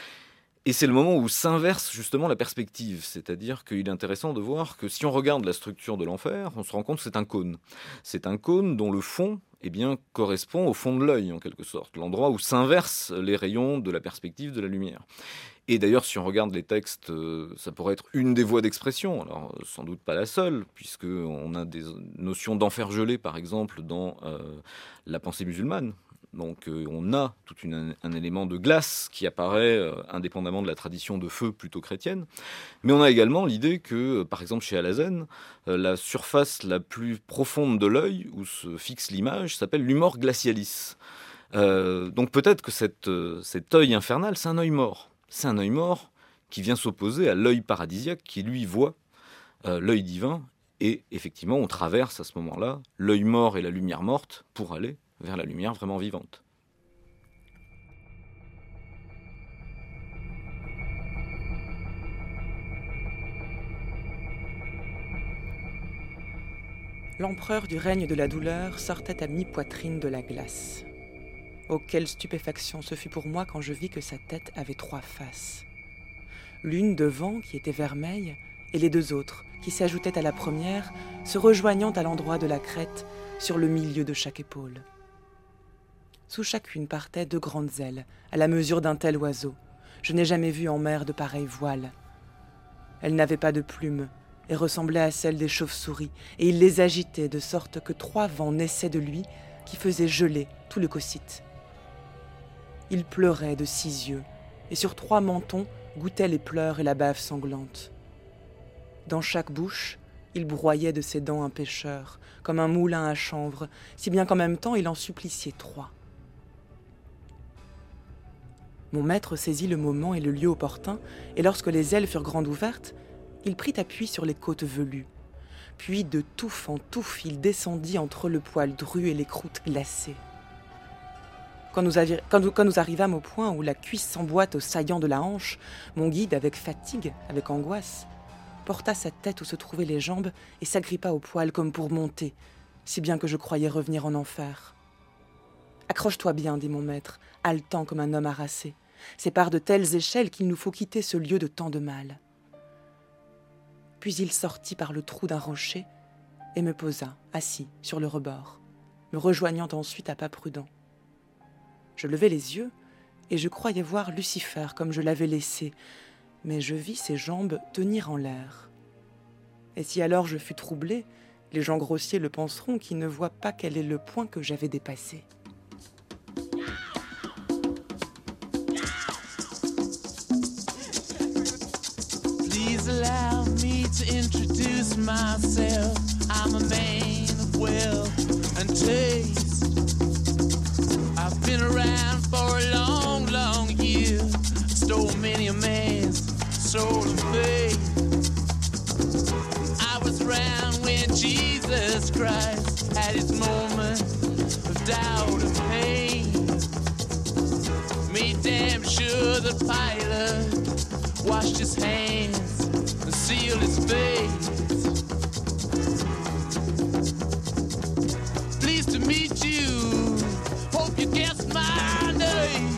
et c'est le moment où s'inverse justement la perspective, c'est-à-dire qu'il est intéressant de voir que si on regarde la structure de l'enfer, on se rend compte que c'est un cône. C'est un cône dont le fond eh bien, correspond au fond de l'œil, en quelque sorte, l'endroit où s'inversent les rayons de la perspective de la lumière. Et d'ailleurs, si on regarde les textes, euh, ça pourrait être une des voies d'expression, alors euh, sans doute pas la seule, puisqu'on a des notions d'enfer gelé, par exemple, dans euh, la pensée musulmane. Donc euh, on a tout une, un élément de glace qui apparaît euh, indépendamment de la tradition de feu plutôt chrétienne. Mais on a également l'idée que, euh, par exemple chez Alazen, euh, la surface la plus profonde de l'œil, où se fixe l'image, s'appelle l'humor glacialis. Euh, donc peut-être que cette, euh, cet œil infernal, c'est un œil mort. C'est un œil mort qui vient s'opposer à l'œil paradisiaque qui, lui, voit euh, l'œil divin. Et effectivement, on traverse à ce moment-là l'œil mort et la lumière morte pour aller vers la lumière vraiment vivante. L'empereur du règne de la douleur sortait à mi-poitrine de la glace. Oh, quelle stupéfaction ce fut pour moi quand je vis que sa tête avait trois faces. L'une devant, qui était vermeille, et les deux autres, qui s'ajoutaient à la première, se rejoignant à l'endroit de la crête, sur le milieu de chaque épaule. Sous chacune partaient deux grandes ailes, à la mesure d'un tel oiseau. Je n'ai jamais vu en mer de pareilles voiles. Elles n'avaient pas de plumes, et ressemblaient à celles des chauves-souris, et il les agitait de sorte que trois vents naissaient de lui, qui faisaient geler tout le Cocyte. Il pleurait de six yeux, et sur trois mentons goûtaient les pleurs et la bave sanglante. Dans chaque bouche, Il broyait de ses dents un pêcheur, comme un moulin à chanvre, si bien qu'en même temps il en suppliciait trois. Mon maître saisit le moment et le lieu opportun, et lorsque les ailes furent grandes ouvertes, il prit appui sur les côtes velues. Puis de touffe en touffe, il descendit entre le poil dru et les croûtes glacées. Quand nous, avi- quand, nous, quand nous arrivâmes au point où la cuisse s'emboîte au saillant de la hanche, mon guide, avec fatigue, avec angoisse, porta sa tête où se trouvaient les jambes et s'agrippa au poil comme pour monter, si bien que je croyais revenir en enfer. « Accroche-toi bien, dit mon maître, haletant comme un homme harassé. C'est par de telles échelles qu'il nous faut quitter ce lieu de tant de mal. » Puis il sortit par le trou d'un rocher et me posa, assis, sur le rebord, me rejoignant ensuite à pas prudents. Je levai les yeux et je croyais voir Lucifer comme je l'avais laissé, mais je vis ses jambes tenir en l'air. Et si alors je fus troublé, les gens grossiers le penseront qui ne voient pas quel est le point que j'avais dépassé. Please allow me to introduce myself. I'm a man of wealth and taste. I've been around for a long, long year. Stole many a man's soul of faith. I was around when Jesus Christ had his moment of doubt and pain. Made damn sure the Pilate washed his hands and sealed his face. Pleased to meet you. Hope you guessed my name.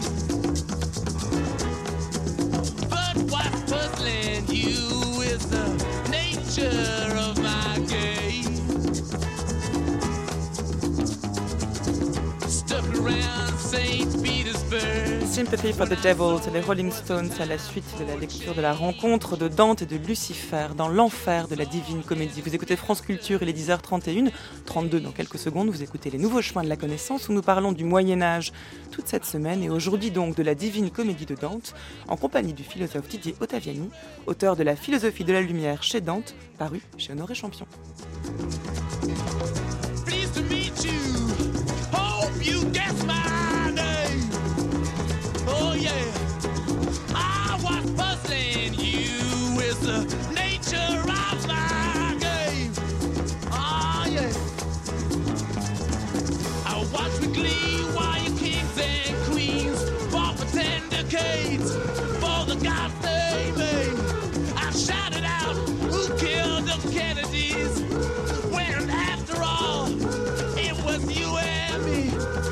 But what's puzzling you is the nature of my game. Stuck around Saint Petersburg. Sympathy for the Devil, c'est les Rolling Stones à la suite de la lecture de la rencontre de Dante et de Lucifer dans l'enfer de la Divine Comédie. Vous écoutez France Culture, il est dix heures trente et une, trente-deux dans quelques secondes, vous écoutez Les Nouveaux Chemins de la Connaissance où nous parlons du Moyen-Âge toute cette semaine et aujourd'hui donc de la Divine Comédie de Dante en compagnie du philosophe Didier Ottaviani, auteur de La Philosophie de la Lumière chez Dante, paru chez Honoré Champion. Pleased to meet you. Hope you guess my name. Oh yeah. I was puzzling you is the nature of my game. Oh yeah. I watch with glee while you kings and queens fought for ten decades for the gods they made. I shouted out, who killed the Kennedys? When after all, it was you and me.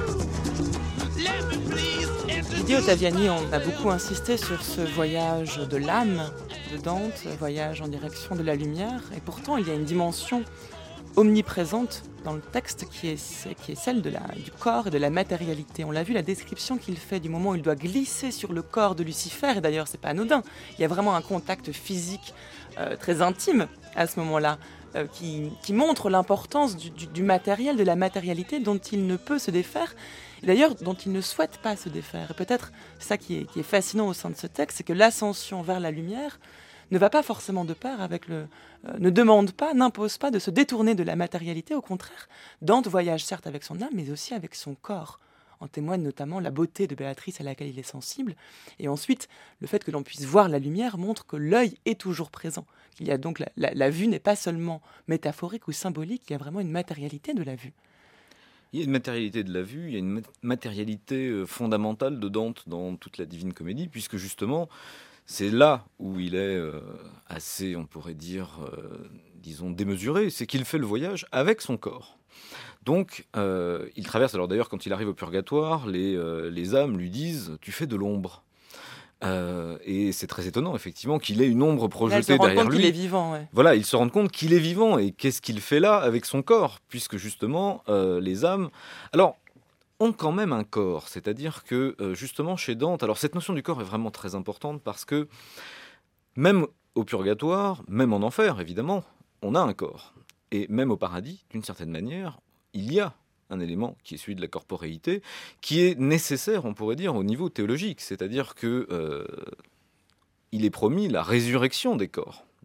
Let me please Didier Ottaviani, on a beaucoup insisté sur ce voyage de l'âme de Dante, voyage en direction de la lumière, et pourtant il y a une dimension omniprésente dans le texte qui est, qui est celle de la, du corps et de la matérialité. On l'a vu, la description qu'il fait du moment où il doit glisser sur le corps de Lucifer, et d'ailleurs c'est pas anodin, il y a vraiment un contact physique euh, très intime à ce moment-là, euh, qui, qui montre l'importance du, du, du matériel, de la matérialité dont il ne peut se défaire, et d'ailleurs dont il ne souhaite pas se défaire. Et peut-être ça qui est, qui est fascinant au sein de ce texte, c'est que l'ascension vers la lumière ne va pas forcément de pair avec le... Euh, ne demande pas, n'impose pas de se détourner de la matérialité. Au contraire, Dante voyage certes avec son âme, mais aussi avec son corps. En témoigne notamment la beauté de Béatrice à laquelle il est sensible. Et ensuite, le fait que l'on puisse voir la lumière montre que l'œil est toujours présent. Qu'il y a donc la, la, la vue n'est pas seulement métaphorique ou symbolique, il y a vraiment une matérialité de la vue. Il y a une matérialité de la vue, il y a une matérialité fondamentale de Dante dans toute la Divine Comédie, puisque justement, c'est là où il est euh, assez, on pourrait dire, euh, disons, démesuré, c'est qu'il fait le voyage avec son corps. Donc, euh, il traverse, alors d'ailleurs, quand il arrive au purgatoire, les, euh, les âmes lui disent « tu fais de l'ombre ». Euh, et c'est très étonnant, effectivement, qu'il ait une ombre projetée derrière lui. Il se rend compte qu'il est vivant, ouais. Voilà, il se rend compte qu'il est vivant. Et qu'est-ce qu'il fait là avec son corps? Puisque justement, euh, les âmes... Alors, ont quand même un corps. C'est-à-dire que, euh, justement, chez Dante... Alors, cette notion du corps est vraiment très importante parce que, même au purgatoire, même en enfer, évidemment, on a un corps. Et même au paradis, d'une certaine manière, il y a un élément qui est celui de la corporéité, qui est nécessaire, on pourrait dire, au niveau théologique. C'est-à-dire que euh, il est promis la résurrection des corps.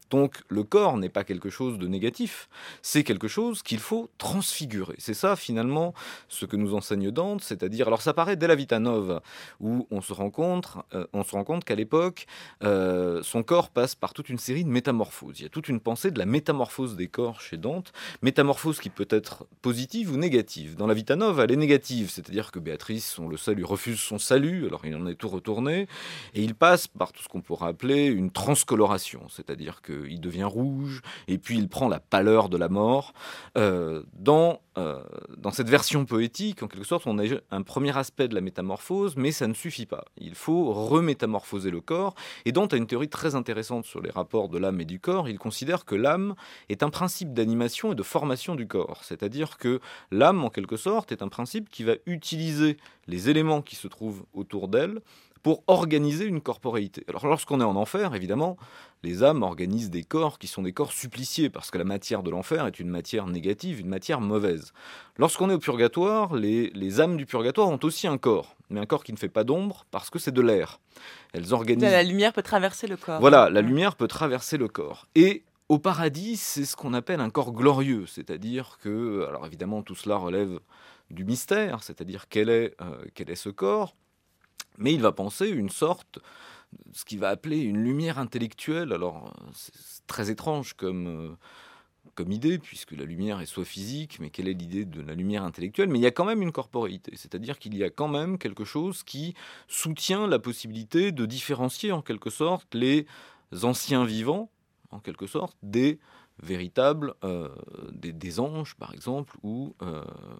Donc le corps n'est pas quelque chose de négatif, c'est quelque chose qu'il faut transfigurer. C'est ça finalement ce que nous enseigne Dante, c'est-à-dire, alors ça paraît dès la Vita Nova, où on se rend compte, euh, on se rend compte qu'à l'époque, euh, son corps passe par toute une série de métamorphoses. Il y a toute une pensée de la métamorphose des corps chez Dante, métamorphose qui peut être positive ou négative. Dans la Vita Nova, elle est négative, c'est-à-dire que Béatrice, on le sait, lui refuse son salut, alors il en est tout retourné, et il passe par tout ce qu'on pourrait appeler une transcoloration, c'est-à-dire que il devient rouge, et puis il prend la pâleur de la mort. Euh, dans, euh, dans cette version poétique, en quelque sorte, on a un premier aspect de la métamorphose, mais ça ne suffit pas. Il faut remétamorphoser le corps, et Dante a une théorie très intéressante sur les rapports de l'âme et du corps. Il considère que l'âme est un principe d'animation et de formation du corps, c'est-à-dire que l'âme, en quelque sorte, est un principe qui va utiliser les éléments qui se trouvent autour d'elle pour organiser une corporéité. Alors lorsqu'on est en enfer, évidemment, les âmes organisent des corps qui sont des corps suppliciés, parce que la matière de l'enfer est une matière négative, une matière mauvaise. Lorsqu'on est au purgatoire, les, les âmes du purgatoire ont aussi un corps, mais un corps qui ne fait pas d'ombre, parce que c'est de l'air. Elles organisent... La lumière peut traverser le corps. Voilà, la lumière peut traverser le corps. Et au paradis, c'est ce qu'on appelle un corps glorieux, c'est-à-dire que, alors évidemment, tout cela relève du mystère, c'est-à-dire quel est, euh, quel est ce corps. Mais il va penser une sorte, ce qu'il va appeler une lumière intellectuelle. Alors, c'est très étrange comme, euh, comme idée, puisque la lumière est soit physique, mais quelle est l'idée de la lumière intellectuelle ? Mais il y a quand même une corporéité, c'est-à-dire qu'il y a quand même quelque chose qui soutient la possibilité de différencier, en quelque sorte, les anciens vivants, en quelque sorte, des véritables, euh, des, des anges, par exemple, ou... Euh,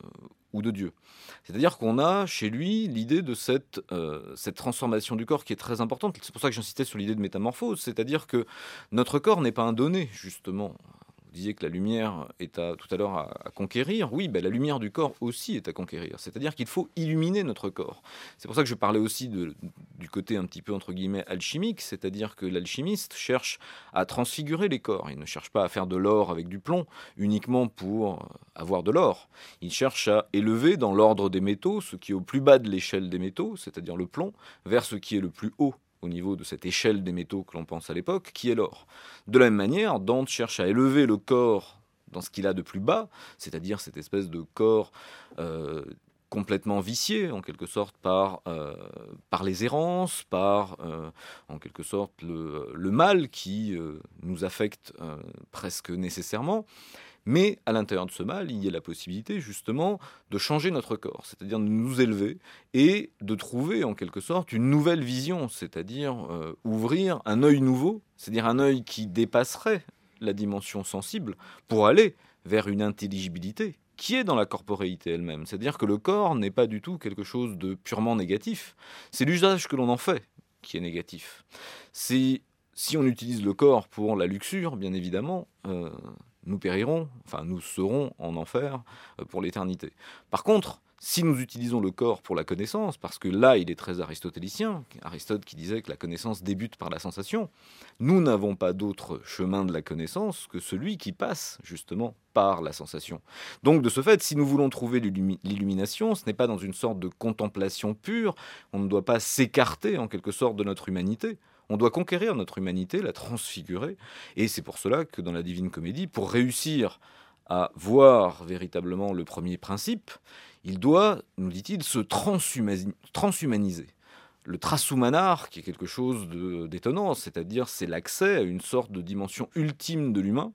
ou de Dieu. C'est-à-dire qu'on a chez lui l'idée de cette, euh, cette transformation du corps qui est très importante. C'est pour ça que j'insistais sur l'idée de métamorphose, c'est-à-dire que notre corps n'est pas un donné, justement. Vous disiez que la lumière est à, tout à l'heure à, à conquérir. Oui, ben, la lumière du corps aussi est à conquérir. C'est-à-dire qu'il faut illuminer notre corps. C'est pour ça que je parlais aussi de, du côté un petit peu, entre guillemets, alchimique, c'est-à-dire que l'alchimiste cherche à transfigurer les corps. Il ne cherche pas à faire de l'or avec du plomb uniquement pour avoir de l'or. Il cherche à élever dans l'ordre des métaux ce qui est au plus bas de l'échelle des métaux, c'est-à-dire le plomb, vers ce qui est le plus haut au niveau de cette échelle des métaux que l'on pense à l'époque, qui est l'or. De la même manière, Dante cherche à élever le corps dans ce qu'il a de plus bas, c'est-à-dire cette espèce de corps euh, complètement vicié, en quelque sorte, par, euh, par les errances, par, euh, en quelque sorte, le, le mal qui euh, nous affecte euh, presque nécessairement. Mais à l'intérieur de ce mal, il y a la possibilité justement de changer notre corps, c'est-à-dire de nous élever et de trouver en quelque sorte une nouvelle vision, c'est-à-dire euh, ouvrir un œil nouveau, c'est-à-dire un œil qui dépasserait la dimension sensible pour aller vers une intelligibilité qui est dans la corporéité elle-même. C'est-à-dire que le corps n'est pas du tout quelque chose de purement négatif, c'est l'usage que l'on en fait qui est négatif. C'est, si on utilise le corps pour la luxure, bien évidemment... Euh, nous périrons, enfin nous serons en enfer pour l'éternité. Par contre, si nous utilisons le corps pour la connaissance, parce que là il est très aristotélicien, Aristote qui disait que la connaissance débute par la sensation, nous n'avons pas d'autre chemin de la connaissance que celui qui passe justement par la sensation. Donc de ce fait, si nous voulons trouver l'illumination, ce n'est pas dans une sorte de contemplation pure, on ne doit pas s'écarter en quelque sorte de notre humanité. On doit conquérir notre humanité, la transfigurer. Et c'est pour cela que dans la Divine Comédie, pour réussir à voir véritablement le premier principe, il doit, nous dit-il, se transhumaniser. Le trasumanar, qui est quelque chose de, d'étonnant, c'est-à-dire c'est l'accès à une sorte de dimension ultime de l'humain,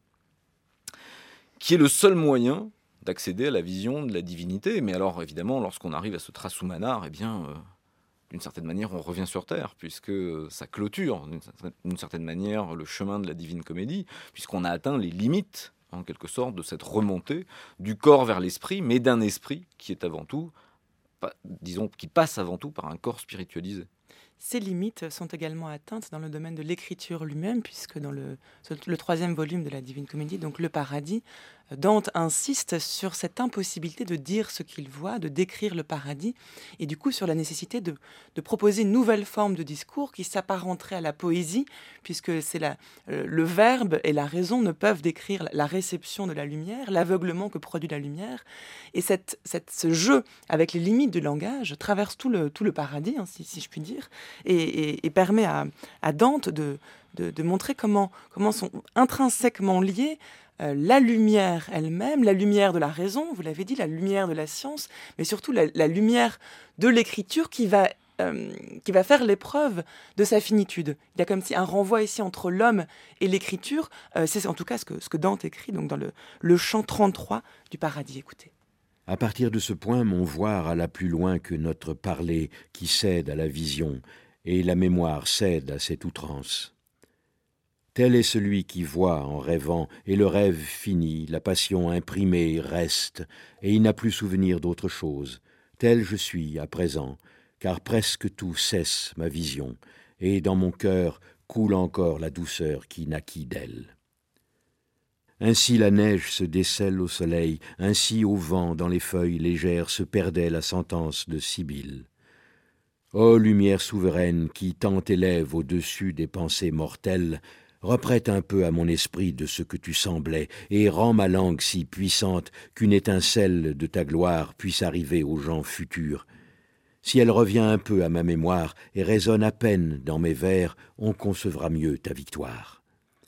qui est le seul moyen d'accéder à la vision de la divinité. Mais alors, évidemment, lorsqu'on arrive à ce trasumanar, eh bien... Euh, d'une certaine manière, on revient sur Terre, puisque ça clôture, d'une certaine manière, le chemin de la Divine Comédie, puisqu'on a atteint les limites, en quelque sorte, de cette remontée du corps vers l'esprit, mais d'un esprit qui est avant tout, disons, qui passe avant tout par un corps spiritualisé. Ces limites sont également atteintes dans le domaine de l'écriture lui-même, puisque dans le, le troisième volume de la Divine Comédie, donc le Paradis, Dante insiste sur cette impossibilité de dire ce qu'il voit, de décrire le paradis, et du coup sur la nécessité de, de proposer une nouvelle forme de discours qui s'apparenterait à la poésie, puisque c'est la, euh, le verbe et la raison ne peuvent décrire la réception de la lumière, l'aveuglement que produit la lumière, et cette, cette, ce jeu avec les limites du langage traverse tout le, tout le paradis, hein, si, si je puis dire, et, et, et permet à, à Dante de, de, de montrer comment, comment sont intrinsèquement liés euh, la lumière elle-même, la lumière de la raison, vous l'avez dit, la lumière de la science, mais surtout la, la lumière de l'écriture qui va Euh, qui va faire l'épreuve de sa finitude. Il y a comme si un renvoi ici entre l'homme et l'écriture. Euh, c'est en tout cas ce que, ce que Dante écrit donc dans le, le chant trente-trois du Paradis. Écoutez. À partir de ce point, mon voir alla plus loin que notre parler qui cède à la vision, et la mémoire cède à cette outrance. Tel est celui qui voit en rêvant, et le rêve fini, la passion imprimée reste, et il n'a plus souvenir d'autre chose. Tel je suis à présent, car presque tout cesse ma vision, et dans mon cœur coule encore la douceur qui naquit d'elle. Ainsi la neige se décèle au soleil, ainsi au vent dans les feuilles légères se perdait la sentence de Sibylle. Ô lumière souveraine qui tant élève au-dessus des pensées mortelles, reprête un peu à mon esprit de ce que tu semblais, et rends ma langue si puissante qu'une étincelle de ta gloire puisse arriver aux gens futurs. Si elle revient un peu à ma mémoire et résonne à peine dans mes vers, on concevra mieux ta victoire.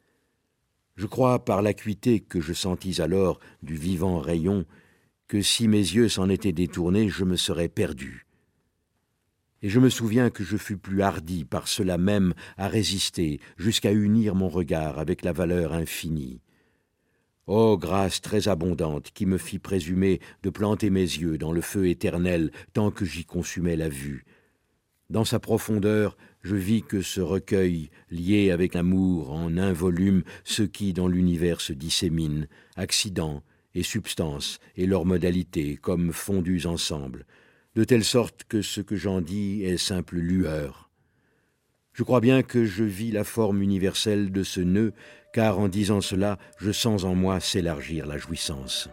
Je crois, par l'acuité que je sentis alors du vivant rayon, que si mes yeux s'en étaient détournés, je me serais perdu. Et je me souviens que je fus plus hardi par cela même à résister, jusqu'à unir mon regard avec la valeur infinie. Ô grâce très abondante qui me fit présumer de planter mes yeux dans le feu éternel tant que j'y consumais la vue. Dans sa profondeur, je vis que ce recueil, lié avec l'amour en un volume, ce qui dans l'univers se dissémine, accidents et substances et leurs modalités comme fondus ensemble, de telle sorte que ce que j'en dis est simple lueur. Je crois bien que je vis la forme universelle de ce nœud, car en disant cela, je sens en moi s'élargir la jouissance.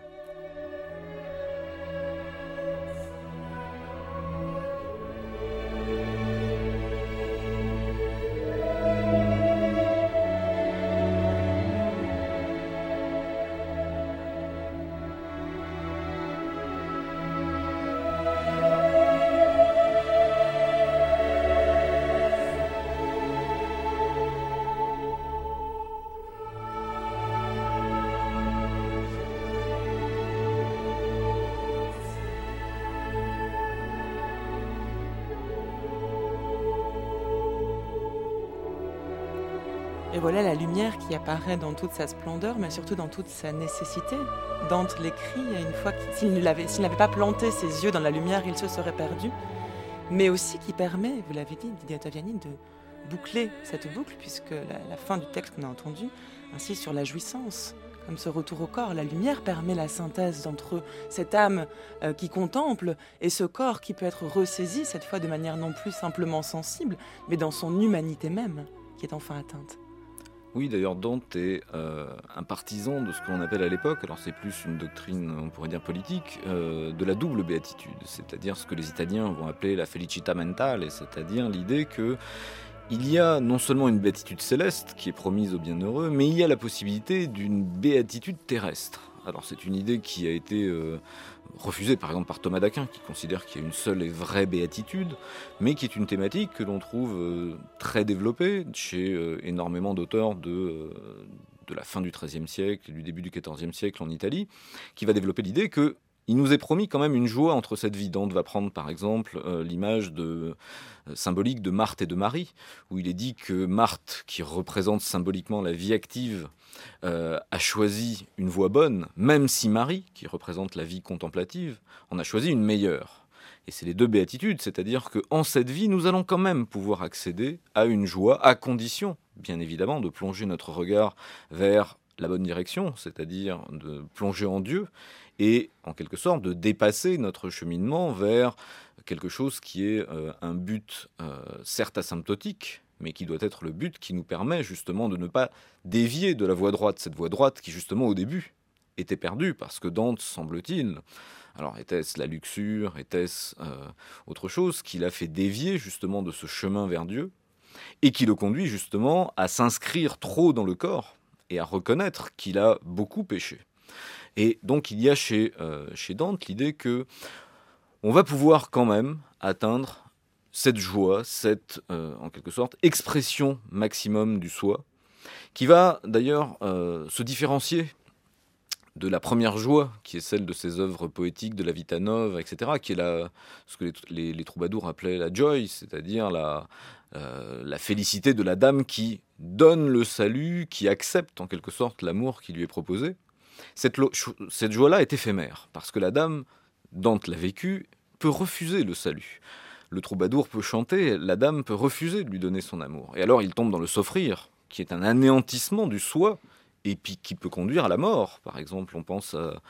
Et voilà la lumière qui apparaît dans toute sa splendeur, mais surtout dans toute sa nécessité. Dante l'écrit une fois qu'il s'il ne l'avait, s'il n'avait pas planté ses yeux dans la lumière, il se serait perdu. Mais aussi qui permet, vous l'avez dit, Didier Ottaviani, de boucler cette boucle, puisque la, la fin du texte qu'on a entendu insiste sur la jouissance, comme ce retour au corps. La lumière permet la synthèse entre cette âme euh, qui contemple et ce corps qui peut être ressaisi, cette fois de manière non plus simplement sensible, mais dans son humanité même, qui est enfin atteinte. Oui, d'ailleurs, Dante est euh, un partisan de ce qu'on appelle à l'époque, alors c'est plus une doctrine, on pourrait dire politique, euh, de la double béatitude, c'est-à-dire ce que les Italiens vont appeler la felicità mentale, c'est-à-dire l'idée que il y a non seulement une béatitude céleste qui est promise aux bienheureux, mais il y a la possibilité d'une béatitude terrestre. Alors c'est une idée qui a été euh, refusée par exemple par Thomas d'Aquin, qui considère qu'il y a une seule et vraie béatitude, mais qui est une thématique que l'on trouve euh, très développée chez euh, énormément d'auteurs de, euh, de la fin du treizième siècle et du début du quatorzième siècle en Italie, qui va développer l'idée que il nous est promis quand même une joie entre cette vie. Dante va prendre par exemple euh, l'image de, euh, symbolique de Marthe et de Marie, où il est dit que Marthe, qui représente symboliquement la vie active, euh, a choisi une voie bonne, même si Marie, qui représente la vie contemplative, en a choisi une meilleure. Et c'est les deux béatitudes, c'est-à-dire qu'en cette vie, nous allons quand même pouvoir accéder à une joie, à condition, bien évidemment, de plonger notre regard vers la bonne direction, c'est-à-dire de plonger en Dieu, et en quelque sorte de dépasser notre cheminement vers quelque chose qui est euh, un but euh, certes asymptotique, mais qui doit être le but qui nous permet justement de ne pas dévier de la voie droite, cette voie droite qui justement au début était perdue, parce que Dante, semble-t-il, alors était-ce la luxure, était-ce euh, autre chose, qui l'a fait dévier justement de ce chemin vers Dieu, et qui le conduit justement à s'inscrire trop dans le corps, et à reconnaître qu'il a beaucoup péché. Et donc il y a chez, euh, chez Dante l'idée que on va pouvoir quand même atteindre cette joie, cette, euh, en quelque sorte, expression maximum du soi, qui va d'ailleurs euh, se différencier de la première joie, qui est celle de ces œuvres poétiques, de la Vita Nova, et cetera, qui est la, ce que les, les, les troubadours appelaient la joy, c'est-à-dire la, euh, la félicité de la dame qui donne le salut, qui accepte en quelque sorte l'amour qui lui est proposé. Cette, lo- cette joie-là est éphémère, parce que la dame, Dante l'a vécu, peut refuser le salut. Le troubadour peut chanter, la dame peut refuser de lui donner son amour. Et alors il tombe dans le s'offrir, qui est un anéantissement du soi, et puis qui peut conduire à la mort. Par exemple, on pense à,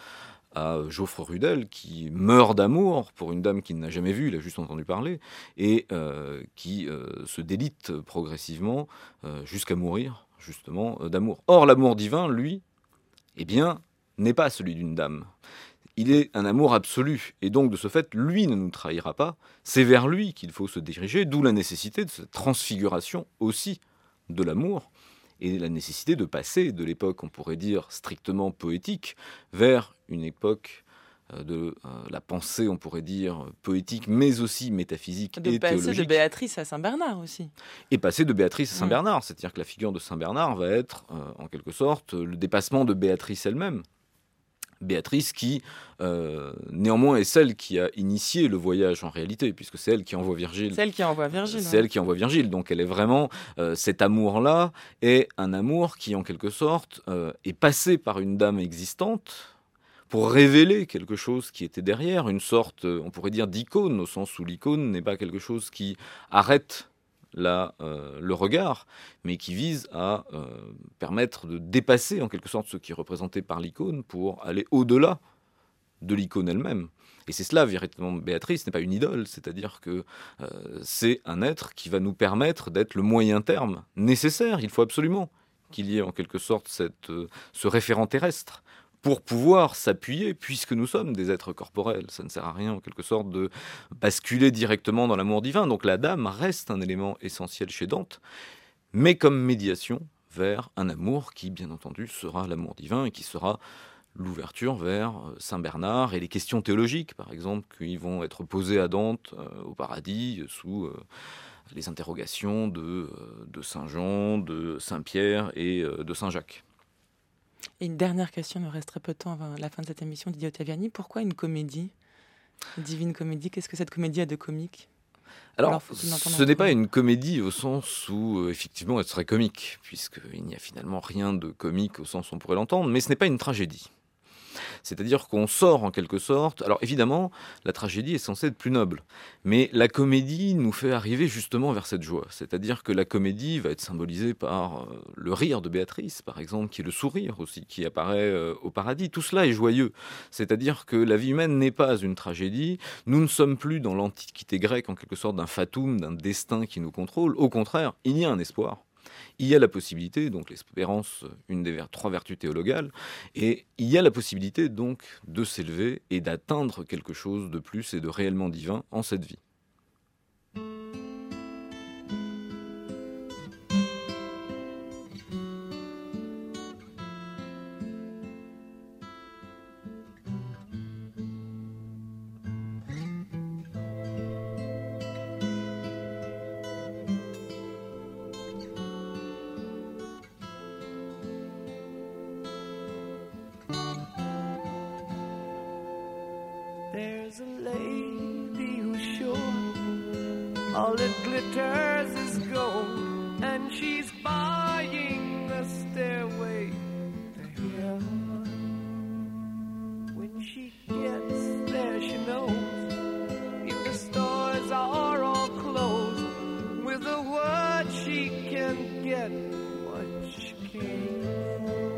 à Geoffre Rudel, qui meurt d'amour pour une dame qu'il n'a jamais vue, il a juste entendu parler, et euh, qui euh, se délite progressivement euh, jusqu'à mourir, justement, euh, d'amour. Or, l'amour divin, lui, eh bien, n'est pas celui d'une dame. Il est un amour absolu, et donc de ce fait, lui ne nous trahira pas. C'est vers lui qu'il faut se diriger, d'où la nécessité de cette transfiguration aussi de l'amour, et la nécessité de passer de l'époque, on pourrait dire, strictement poétique, vers une époque de euh, la pensée, on pourrait dire, poétique, mais aussi métaphysique de et passer théologique. De Béatrice à Saint-Bernard aussi. Et passer de Béatrice à Saint-Bernard, mmh. c'est-à-dire que la figure de Saint-Bernard va être, euh, en quelque sorte, le dépassement de Béatrice elle-même. Béatrice qui, euh, néanmoins, est celle qui a initié le voyage en réalité, puisque c'est elle qui envoie Virgile. C'est elle qui envoie Virgile. C'est ouais. elle qui envoie Virgile. Donc elle est vraiment, euh, cet amour-là est un amour qui, en quelque sorte, euh, est passé par une dame existante pour révéler quelque chose qui était derrière, une sorte, on pourrait dire, d'icône, au sens où l'icône n'est pas quelque chose qui arrête La, euh, le regard, mais qui vise à euh, permettre de dépasser en quelque sorte ce qui est représenté par l'icône pour aller au-delà de l'icône elle-même. Et c'est cela, véritablement, Béatrice n'est pas une idole, c'est-à-dire que euh, c'est un être qui va nous permettre d'être le moyen terme nécessaire. Il faut absolument qu'il y ait en quelque sorte cette, euh, ce référent terrestre pour pouvoir s'appuyer, puisque nous sommes des êtres corporels. Ça ne sert à rien, en quelque sorte, de basculer directement dans l'amour divin. Donc la dame reste un élément essentiel chez Dante, mais comme médiation vers un amour qui, bien entendu, sera l'amour divin et qui sera l'ouverture vers Saint Bernard et les questions théologiques, par exemple, qui vont être posées à Dante euh, au paradis, sous euh, les interrogations de, euh, de Saint Jean, de Saint Pierre et euh, de Saint Jacques. Et une dernière question, il me reste très peu de temps avant la fin de cette émission, Didier Ottaviani. Pourquoi une comédie ? Une divine comédie, qu'est-ce que cette comédie a de comique ? Alors, Alors ce n'est pas une comédie au sens où, euh, effectivement, elle serait comique, puisqu'il n'y a finalement rien de comique au sens où on pourrait l'entendre, mais ce n'est pas une tragédie. C'est-à-dire qu'on sort en quelque sorte... Alors évidemment, la tragédie est censée être plus noble, mais la comédie nous fait arriver justement vers cette joie. C'est-à-dire que la comédie va être symbolisée par euh, le rire de Béatrice, par exemple, qui est le sourire aussi, qui apparaît euh, au paradis. Tout cela est joyeux. C'est-à-dire que la vie humaine n'est pas une tragédie. Nous ne sommes plus dans l'Antiquité grecque, en quelque sorte, d'un fatum, d'un destin qui nous contrôle. Au contraire, il y a un espoir. Il y a la possibilité, donc l'espérance, une des trois vertus théologales, et il y a la possibilité donc de s'élever et d'atteindre quelque chose de plus et de réellement divin en cette vie. There's a lady who's sure all that glitters is gold, and she's buying a stairway to heaven. When she gets there, she knows if the stores are all closed, with a word she can get what she came for.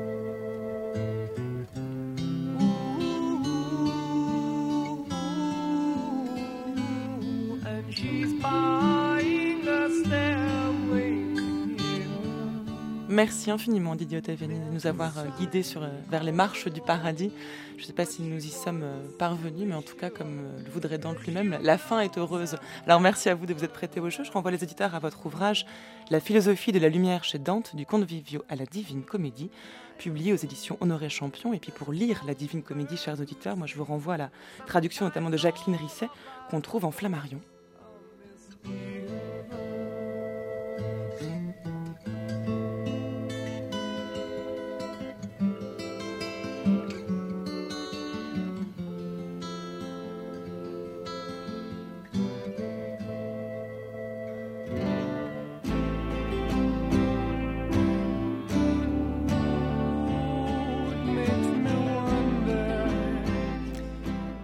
Merci infiniment Didier Ottaviani de nous avoir euh, guidés sur, euh, vers les marches du paradis. Je ne sais pas si nous y sommes euh, parvenus, mais en tout cas, comme euh, le voudrait Dante lui-même, la fin est heureuse. Alors merci à vous de vous être prêtés au jeu. Je renvoie les auditeurs à votre ouvrage « La philosophie de la lumière chez Dante, du conte Vivio à la Divine Comédie », publié aux éditions Honoré Champion. Et puis pour lire la Divine Comédie, chers auditeurs, moi je vous renvoie à la traduction notamment de Jacqueline Risset, qu'on trouve en Flammarion.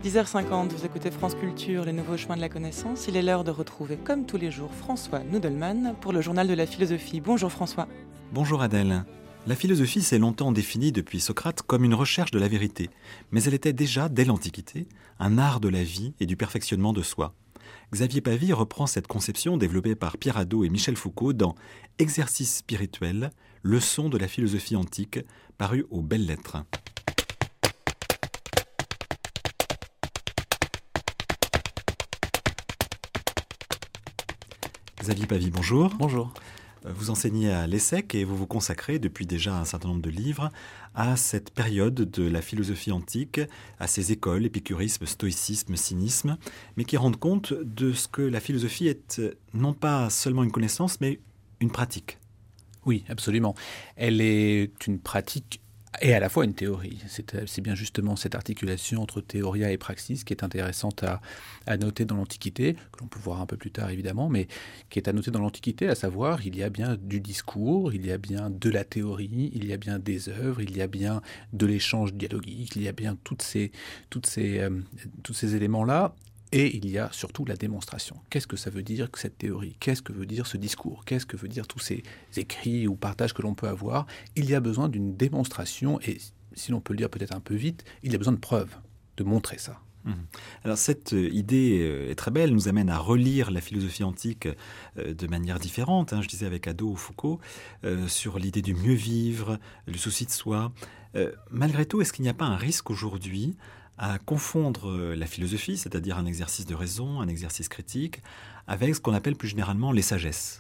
dix heures cinquante, vous écoutez France Culture, les nouveaux chemins de la connaissance. Il est l'heure de retrouver, comme tous les jours, François Nudelman pour le journal de la philosophie. Bonjour François. Bonjour Adèle. La philosophie s'est longtemps définie depuis Socrate comme une recherche de la vérité, mais elle était déjà, dès l'Antiquité, un art de la vie et du perfectionnement de soi. Xavier Pavie reprend cette conception développée par Pierre Hadot et Michel Foucault dans « Exercice spirituel, leçon de la philosophie antique » paru aux Belles Lettres. Xavier Pavie, bonjour. Bonjour. Vous enseignez à l'ESSEC et vous vous consacrez depuis déjà un certain nombre de livres à cette période de la philosophie antique, à ces écoles, épicurisme, stoïcisme, cynisme, mais qui rendent compte de ce que la philosophie est non pas seulement une connaissance, mais une pratique. Oui, absolument. Elle est une pratique et à la fois une théorie. C'est, c'est bien justement cette articulation entre théoria et praxis qui est intéressante à, à noter dans l'Antiquité, que l'on peut voir un peu plus tard évidemment, mais qui est à noter dans l'Antiquité, à savoir il y a bien du discours, il y a bien de la théorie, il y a bien des œuvres, il y a bien de l'échange dialogique, il y a bien toutes ces, toutes ces, euh, tous ces éléments-là. Et il y a surtout la démonstration. Qu'est-ce que ça veut dire que cette théorie ? Qu'est-ce que veut dire ce discours ? Qu'est-ce que veut dire tous ces écrits ou partages que l'on peut avoir ? Il y a besoin d'une démonstration et, si l'on peut le dire peut-être un peu vite, il y a besoin de preuves, de montrer ça. Alors cette idée est très belle, nous amène à relire la philosophie antique de manière différente. Je disais avec Hadot ou Foucault, euh, sur l'idée du mieux vivre, le souci de soi. Euh, malgré tout, est-ce qu'il n'y a pas un risque aujourd'hui à confondre la philosophie, c'est-à-dire un exercice de raison, un exercice critique, avec ce qu'on appelle plus généralement les sagesses?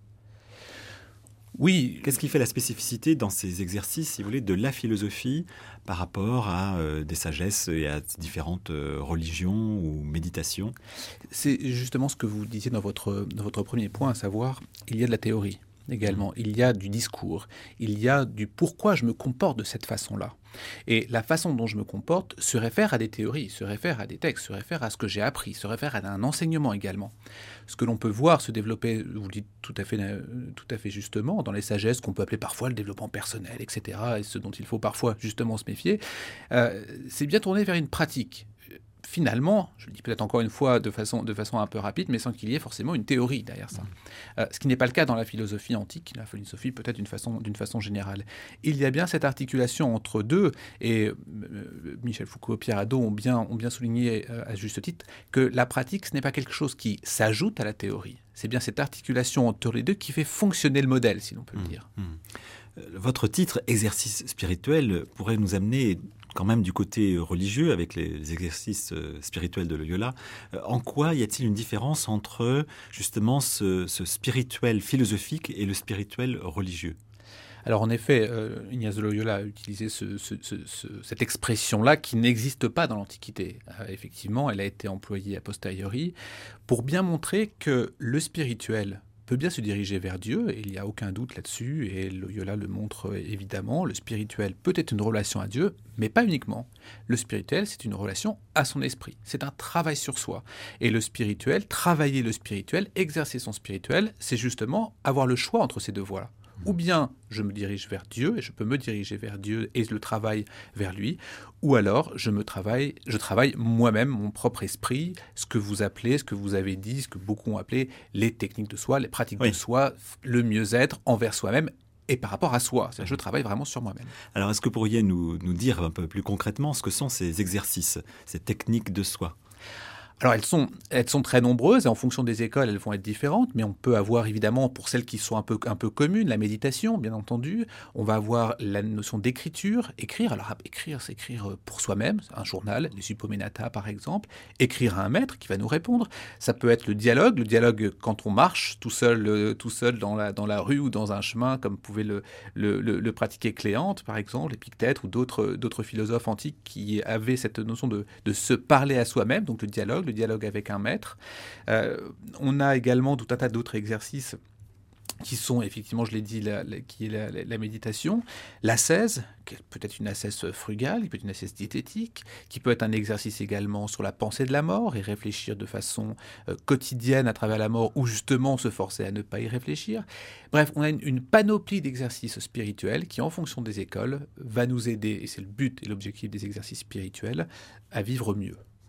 Oui. Qu'est-ce qui fait la spécificité dans ces exercices, si vous voulez, de la philosophie par rapport à euh, des sagesses et à différentes euh, religions ou méditations? C'est justement ce que vous disiez dans votre, dans votre premier point, à savoir, il y a de la théorie également, il y a du discours, il y a du pourquoi je me comporte de cette façon-là. Et la façon dont je me comporte se réfère à des théories, se réfère à des textes, se réfère à ce que j'ai appris, se réfère à un enseignement également. Ce que l'on peut voir se développer, vous le dites tout à fait, tout à fait justement, dans les sagesses qu'on peut appeler parfois le développement personnel, et cetera, et ce dont il faut parfois justement se méfier, euh, c'est bien tourné vers une pratique. Finalement, je le dis peut-être encore une fois de façon, de façon un peu rapide, mais sans qu'il y ait forcément une théorie derrière ça. Euh, ce qui n'est pas le cas dans la philosophie antique, la philosophie peut-être d'une façon, d'une façon générale. Il y a bien cette articulation entre deux, et euh, Michel Foucault et Pierre Hadot ont bien, ont bien souligné euh, à juste titre que la pratique, ce n'est pas quelque chose qui s'ajoute à la théorie. C'est bien cette articulation entre les deux qui fait fonctionner le modèle, si l'on peut le dire. Mmh, mmh. Votre titre, exercice spirituel, pourrait nous amener quand même du côté religieux avec les exercices spirituels de Loyola. En quoi y a-t-il une différence entre justement ce, ce spirituel philosophique et le spirituel religieux ? Alors en effet, euh, Ignace de Loyola a utilisé ce, ce, ce, ce, cette expression-là qui n'existe pas dans l'Antiquité. Euh, effectivement, elle a été employée a posteriori pour bien montrer que le spirituel peut bien se diriger vers Dieu, et il n'y a aucun doute là-dessus, et Loyola le montre évidemment. Le spirituel peut être une relation à Dieu, mais pas uniquement. Le spirituel, c'est une relation à son esprit. C'est un travail sur soi. Et le spirituel, travailler le spirituel, exercer son spirituel, c'est justement avoir le choix entre ces deux voies-là. Ou bien je me dirige vers Dieu et je peux me diriger vers Dieu et le travail vers lui, ou alors je me travaille, je travaille moi-même mon propre esprit, ce que vous appelez, ce que vous avez dit, ce que beaucoup ont appelé les techniques de soi, les pratiques oui. de soi, le mieux-être envers soi-même et par rapport à soi. C'est-à-dire, je travaille vraiment sur moi-même. Alors est-ce que vous pourriez nous, nous dire un peu plus concrètement ce que sont ces exercices, ces techniques de soi ? Alors elles sont, elles sont très nombreuses et en fonction des écoles, elles vont être différentes, mais on peut avoir évidemment, pour celles qui sont un peu, un peu communes, la méditation, bien entendu. On va avoir la notion d'écriture, écrire. Alors écrire, c'est écrire pour soi-même, un journal, les Suppomenata par exemple. Écrire à un maître qui va nous répondre. Ça peut être le dialogue, le dialogue quand on marche tout seul, euh, tout seul dans la, dans la rue ou dans un chemin, comme pouvait le, le, le, le pratiquer Cléante par exemple, Épictète ou d'autres, d'autres philosophes antiques qui avaient cette notion de, de se parler à soi-même, donc le dialogue, le dialogue avec un maître. Euh, on a également tout un tas d'autres exercices qui sont, effectivement, je l'ai dit, la, la, qui est la, la, la méditation, l'ascèse, qui peut être une ascèse frugale, qui peut être une ascèse diététique, qui peut être un exercice également sur la pensée de la mort et réfléchir de façon euh, quotidienne à travers la mort, ou justement se forcer à ne pas y réfléchir. Bref, on a une, une panoplie d'exercices spirituels qui, en fonction des écoles, va nous aider, et c'est le but et l'objectif des exercices spirituels, à vivre mieux.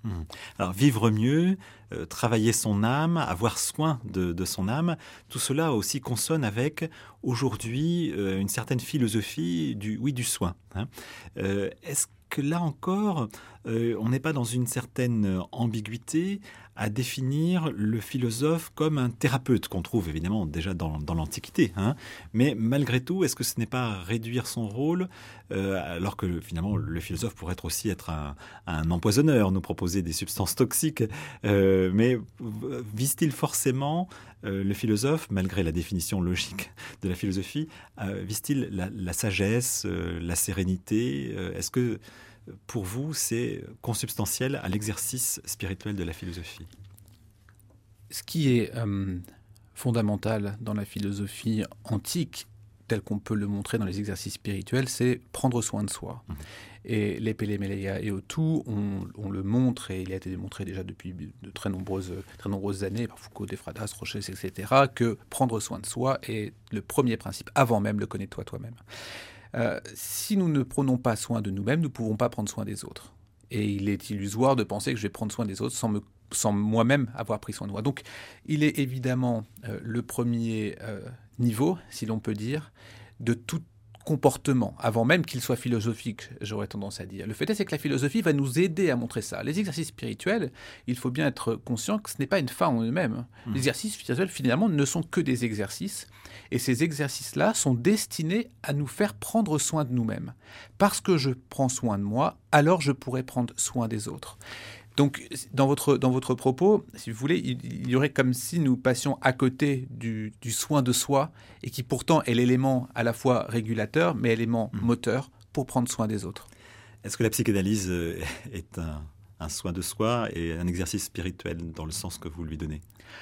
Mmh. Alors, vivre mieux, euh, travailler son âme, avoir soin de, de son âme, tout cela aussi consonne avec, aujourd'hui, euh, une certaine philosophie du, oui, du soin. Hein. Euh, est-ce que là encore, euh, on n'est pas dans une certaine ambiguïté à définir le philosophe comme un thérapeute, qu'on trouve évidemment déjà dans, dans l'Antiquité, hein. Mais malgré tout, est-ce que ce n'est pas réduire son rôle, euh, alors que finalement le philosophe pourrait être aussi être un, un empoisonneur, nous proposer des substances toxiques, euh, mais vise-t-il forcément euh, le philosophe, malgré la définition logique de la philosophie, euh, vise-t-il la, la sagesse, euh, la sérénité, euh, est-ce que pour vous, c'est consubstantiel à l'exercice spirituel de la philosophie? Ce qui est euh, fondamental dans la philosophie antique, tel qu'on peut le montrer dans les exercices spirituels, c'est prendre soin de soi. Mmh. Et les Péléméléia et Othou, on, on le montre, et il a été démontré déjà depuis de très nombreuses, très nombreuses années, par Foucault, Defradas, Rochès, et cetera, que prendre soin de soi est le premier principe, avant même le connais-toi toi-même. Euh, si nous ne prenons pas soin de nous-mêmes, nous ne pouvons pas prendre soin des autres. Et il est illusoire de penser que je vais prendre soin des autres sans, me, sans moi-même avoir pris soin de moi. Donc, il est évidemment euh, le premier euh, niveau, si l'on peut dire, de tout comportement, avant même qu'il soit philosophique, j'aurais tendance à dire. Le fait est, c'est que la philosophie va nous aider à montrer ça. Les exercices spirituels, il faut bien être conscient que ce n'est pas une fin en eux-mêmes. Mmh. Les exercices spirituels, finalement, ne sont que des exercices. Et ces exercices-là sont destinés à nous faire prendre soin de nous-mêmes. Parce que je prends soin de moi, alors je pourrai prendre soin des autres. Donc, dans votre, dans votre propos, si vous voulez, il, il y aurait comme si nous passions à côté du, du soin de soi, et qui pourtant est l'élément à la fois régulateur, mais élément mmh. moteur pour prendre soin des autres. Est-ce que la psychanalyse est un, un soin de soi et un exercice spirituel dans le sens que vous lui donnez ?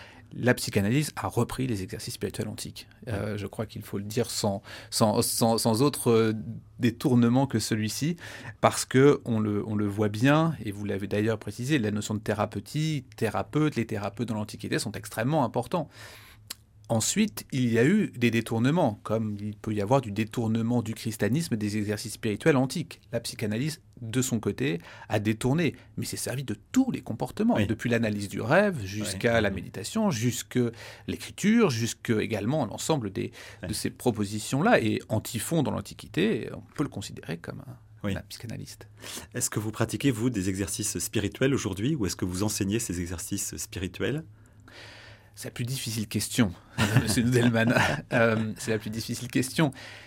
La psychanalyse a repris les exercices spirituels antiques. Euh, je crois qu'il faut le dire sans, sans, sans, sans autre euh, détournement que celui-ci, parce qu'on le, on le voit bien, et vous l'avez d'ailleurs précisé, la notion de thérapeutie, thérapeute, les thérapeutes dans l'Antiquité sont extrêmement importants. Ensuite, il y a eu des détournements, comme il peut y avoir du détournement du christianisme des exercices spirituels antiques. La psychanalyse, de son côté, a détourné, mais s'est servi de tous les comportements, oui. depuis l'analyse du rêve jusqu'à oui. la méditation, jusqu'à l'écriture, jusqu'à également l'ensemble des, oui. de ces propositions-là. Et Antiphon, dans l'Antiquité, on peut le considérer comme un, oui. un psychanalyste. Est-ce que vous pratiquez, vous, des exercices spirituels aujourd'hui, ou est-ce que vous enseignez ces exercices spirituels ? C'est la plus difficile question, M. Nudelman. euh, c'est la plus difficile question.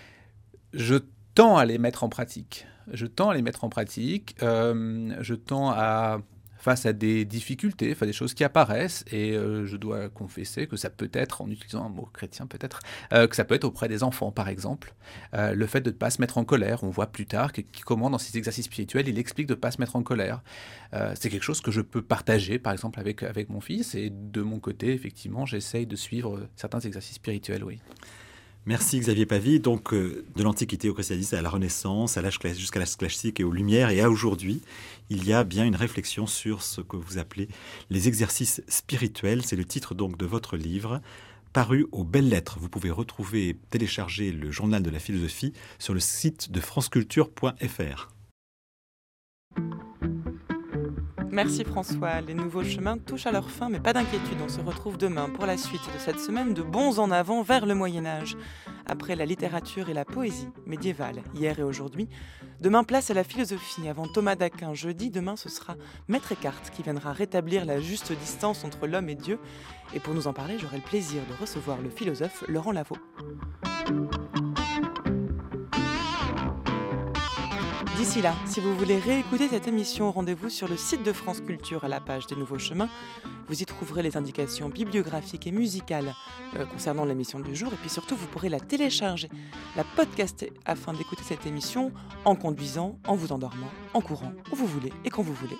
Je tends à les mettre en pratique. Je tends à les mettre en pratique. Euh, je tends à, face à des difficultés, face à des choses qui apparaissent, et euh, je dois confesser que ça peut être, en utilisant un mot chrétien peut-être, euh, que ça peut être auprès des enfants, par exemple. Euh, le fait de ne pas se mettre en colère. On voit plus tard que, comment, dans ces exercices spirituels, il explique de ne pas se mettre en colère. Euh, c'est quelque chose que je peux partager, par exemple, avec, avec mon fils. Et de mon côté, effectivement, j'essaye de suivre certains exercices spirituels, oui. Merci Xavier Pavie. Donc, euh, de l'Antiquité au christianisme, à la Renaissance, à l'âge classique, jusqu'à l'âge classique et aux Lumières, et à aujourd'hui, il y a bien une réflexion sur ce que vous appelez les exercices spirituels. C'est le titre donc de votre livre, paru aux Belles Lettres. Vous pouvez retrouver et télécharger le journal de la philosophie sur le site de franceculture point f r. Merci François. Les nouveaux chemins touchent à leur fin, mais pas d'inquiétude, on se retrouve demain pour la suite de cette semaine de bonds en avant vers le Moyen-Âge. Après la littérature et la poésie médiévale, hier et aujourd'hui, demain place à la philosophie. Avant Thomas d'Aquin jeudi, demain ce sera Maître Eckhart qui viendra rétablir la juste distance entre l'homme et Dieu. Et pour nous en parler, j'aurai le plaisir de recevoir le philosophe Laurent Lavaux. D'ici là, si vous voulez réécouter cette émission, rendez-vous sur le site de France Culture à la page des Nouveaux Chemins. Vous y trouverez les indications bibliographiques et musicales euh, concernant l'émission du jour. Et puis surtout, vous pourrez la télécharger, la podcaster afin d'écouter cette émission en conduisant, en vous endormant, en courant, où vous voulez et quand vous voulez.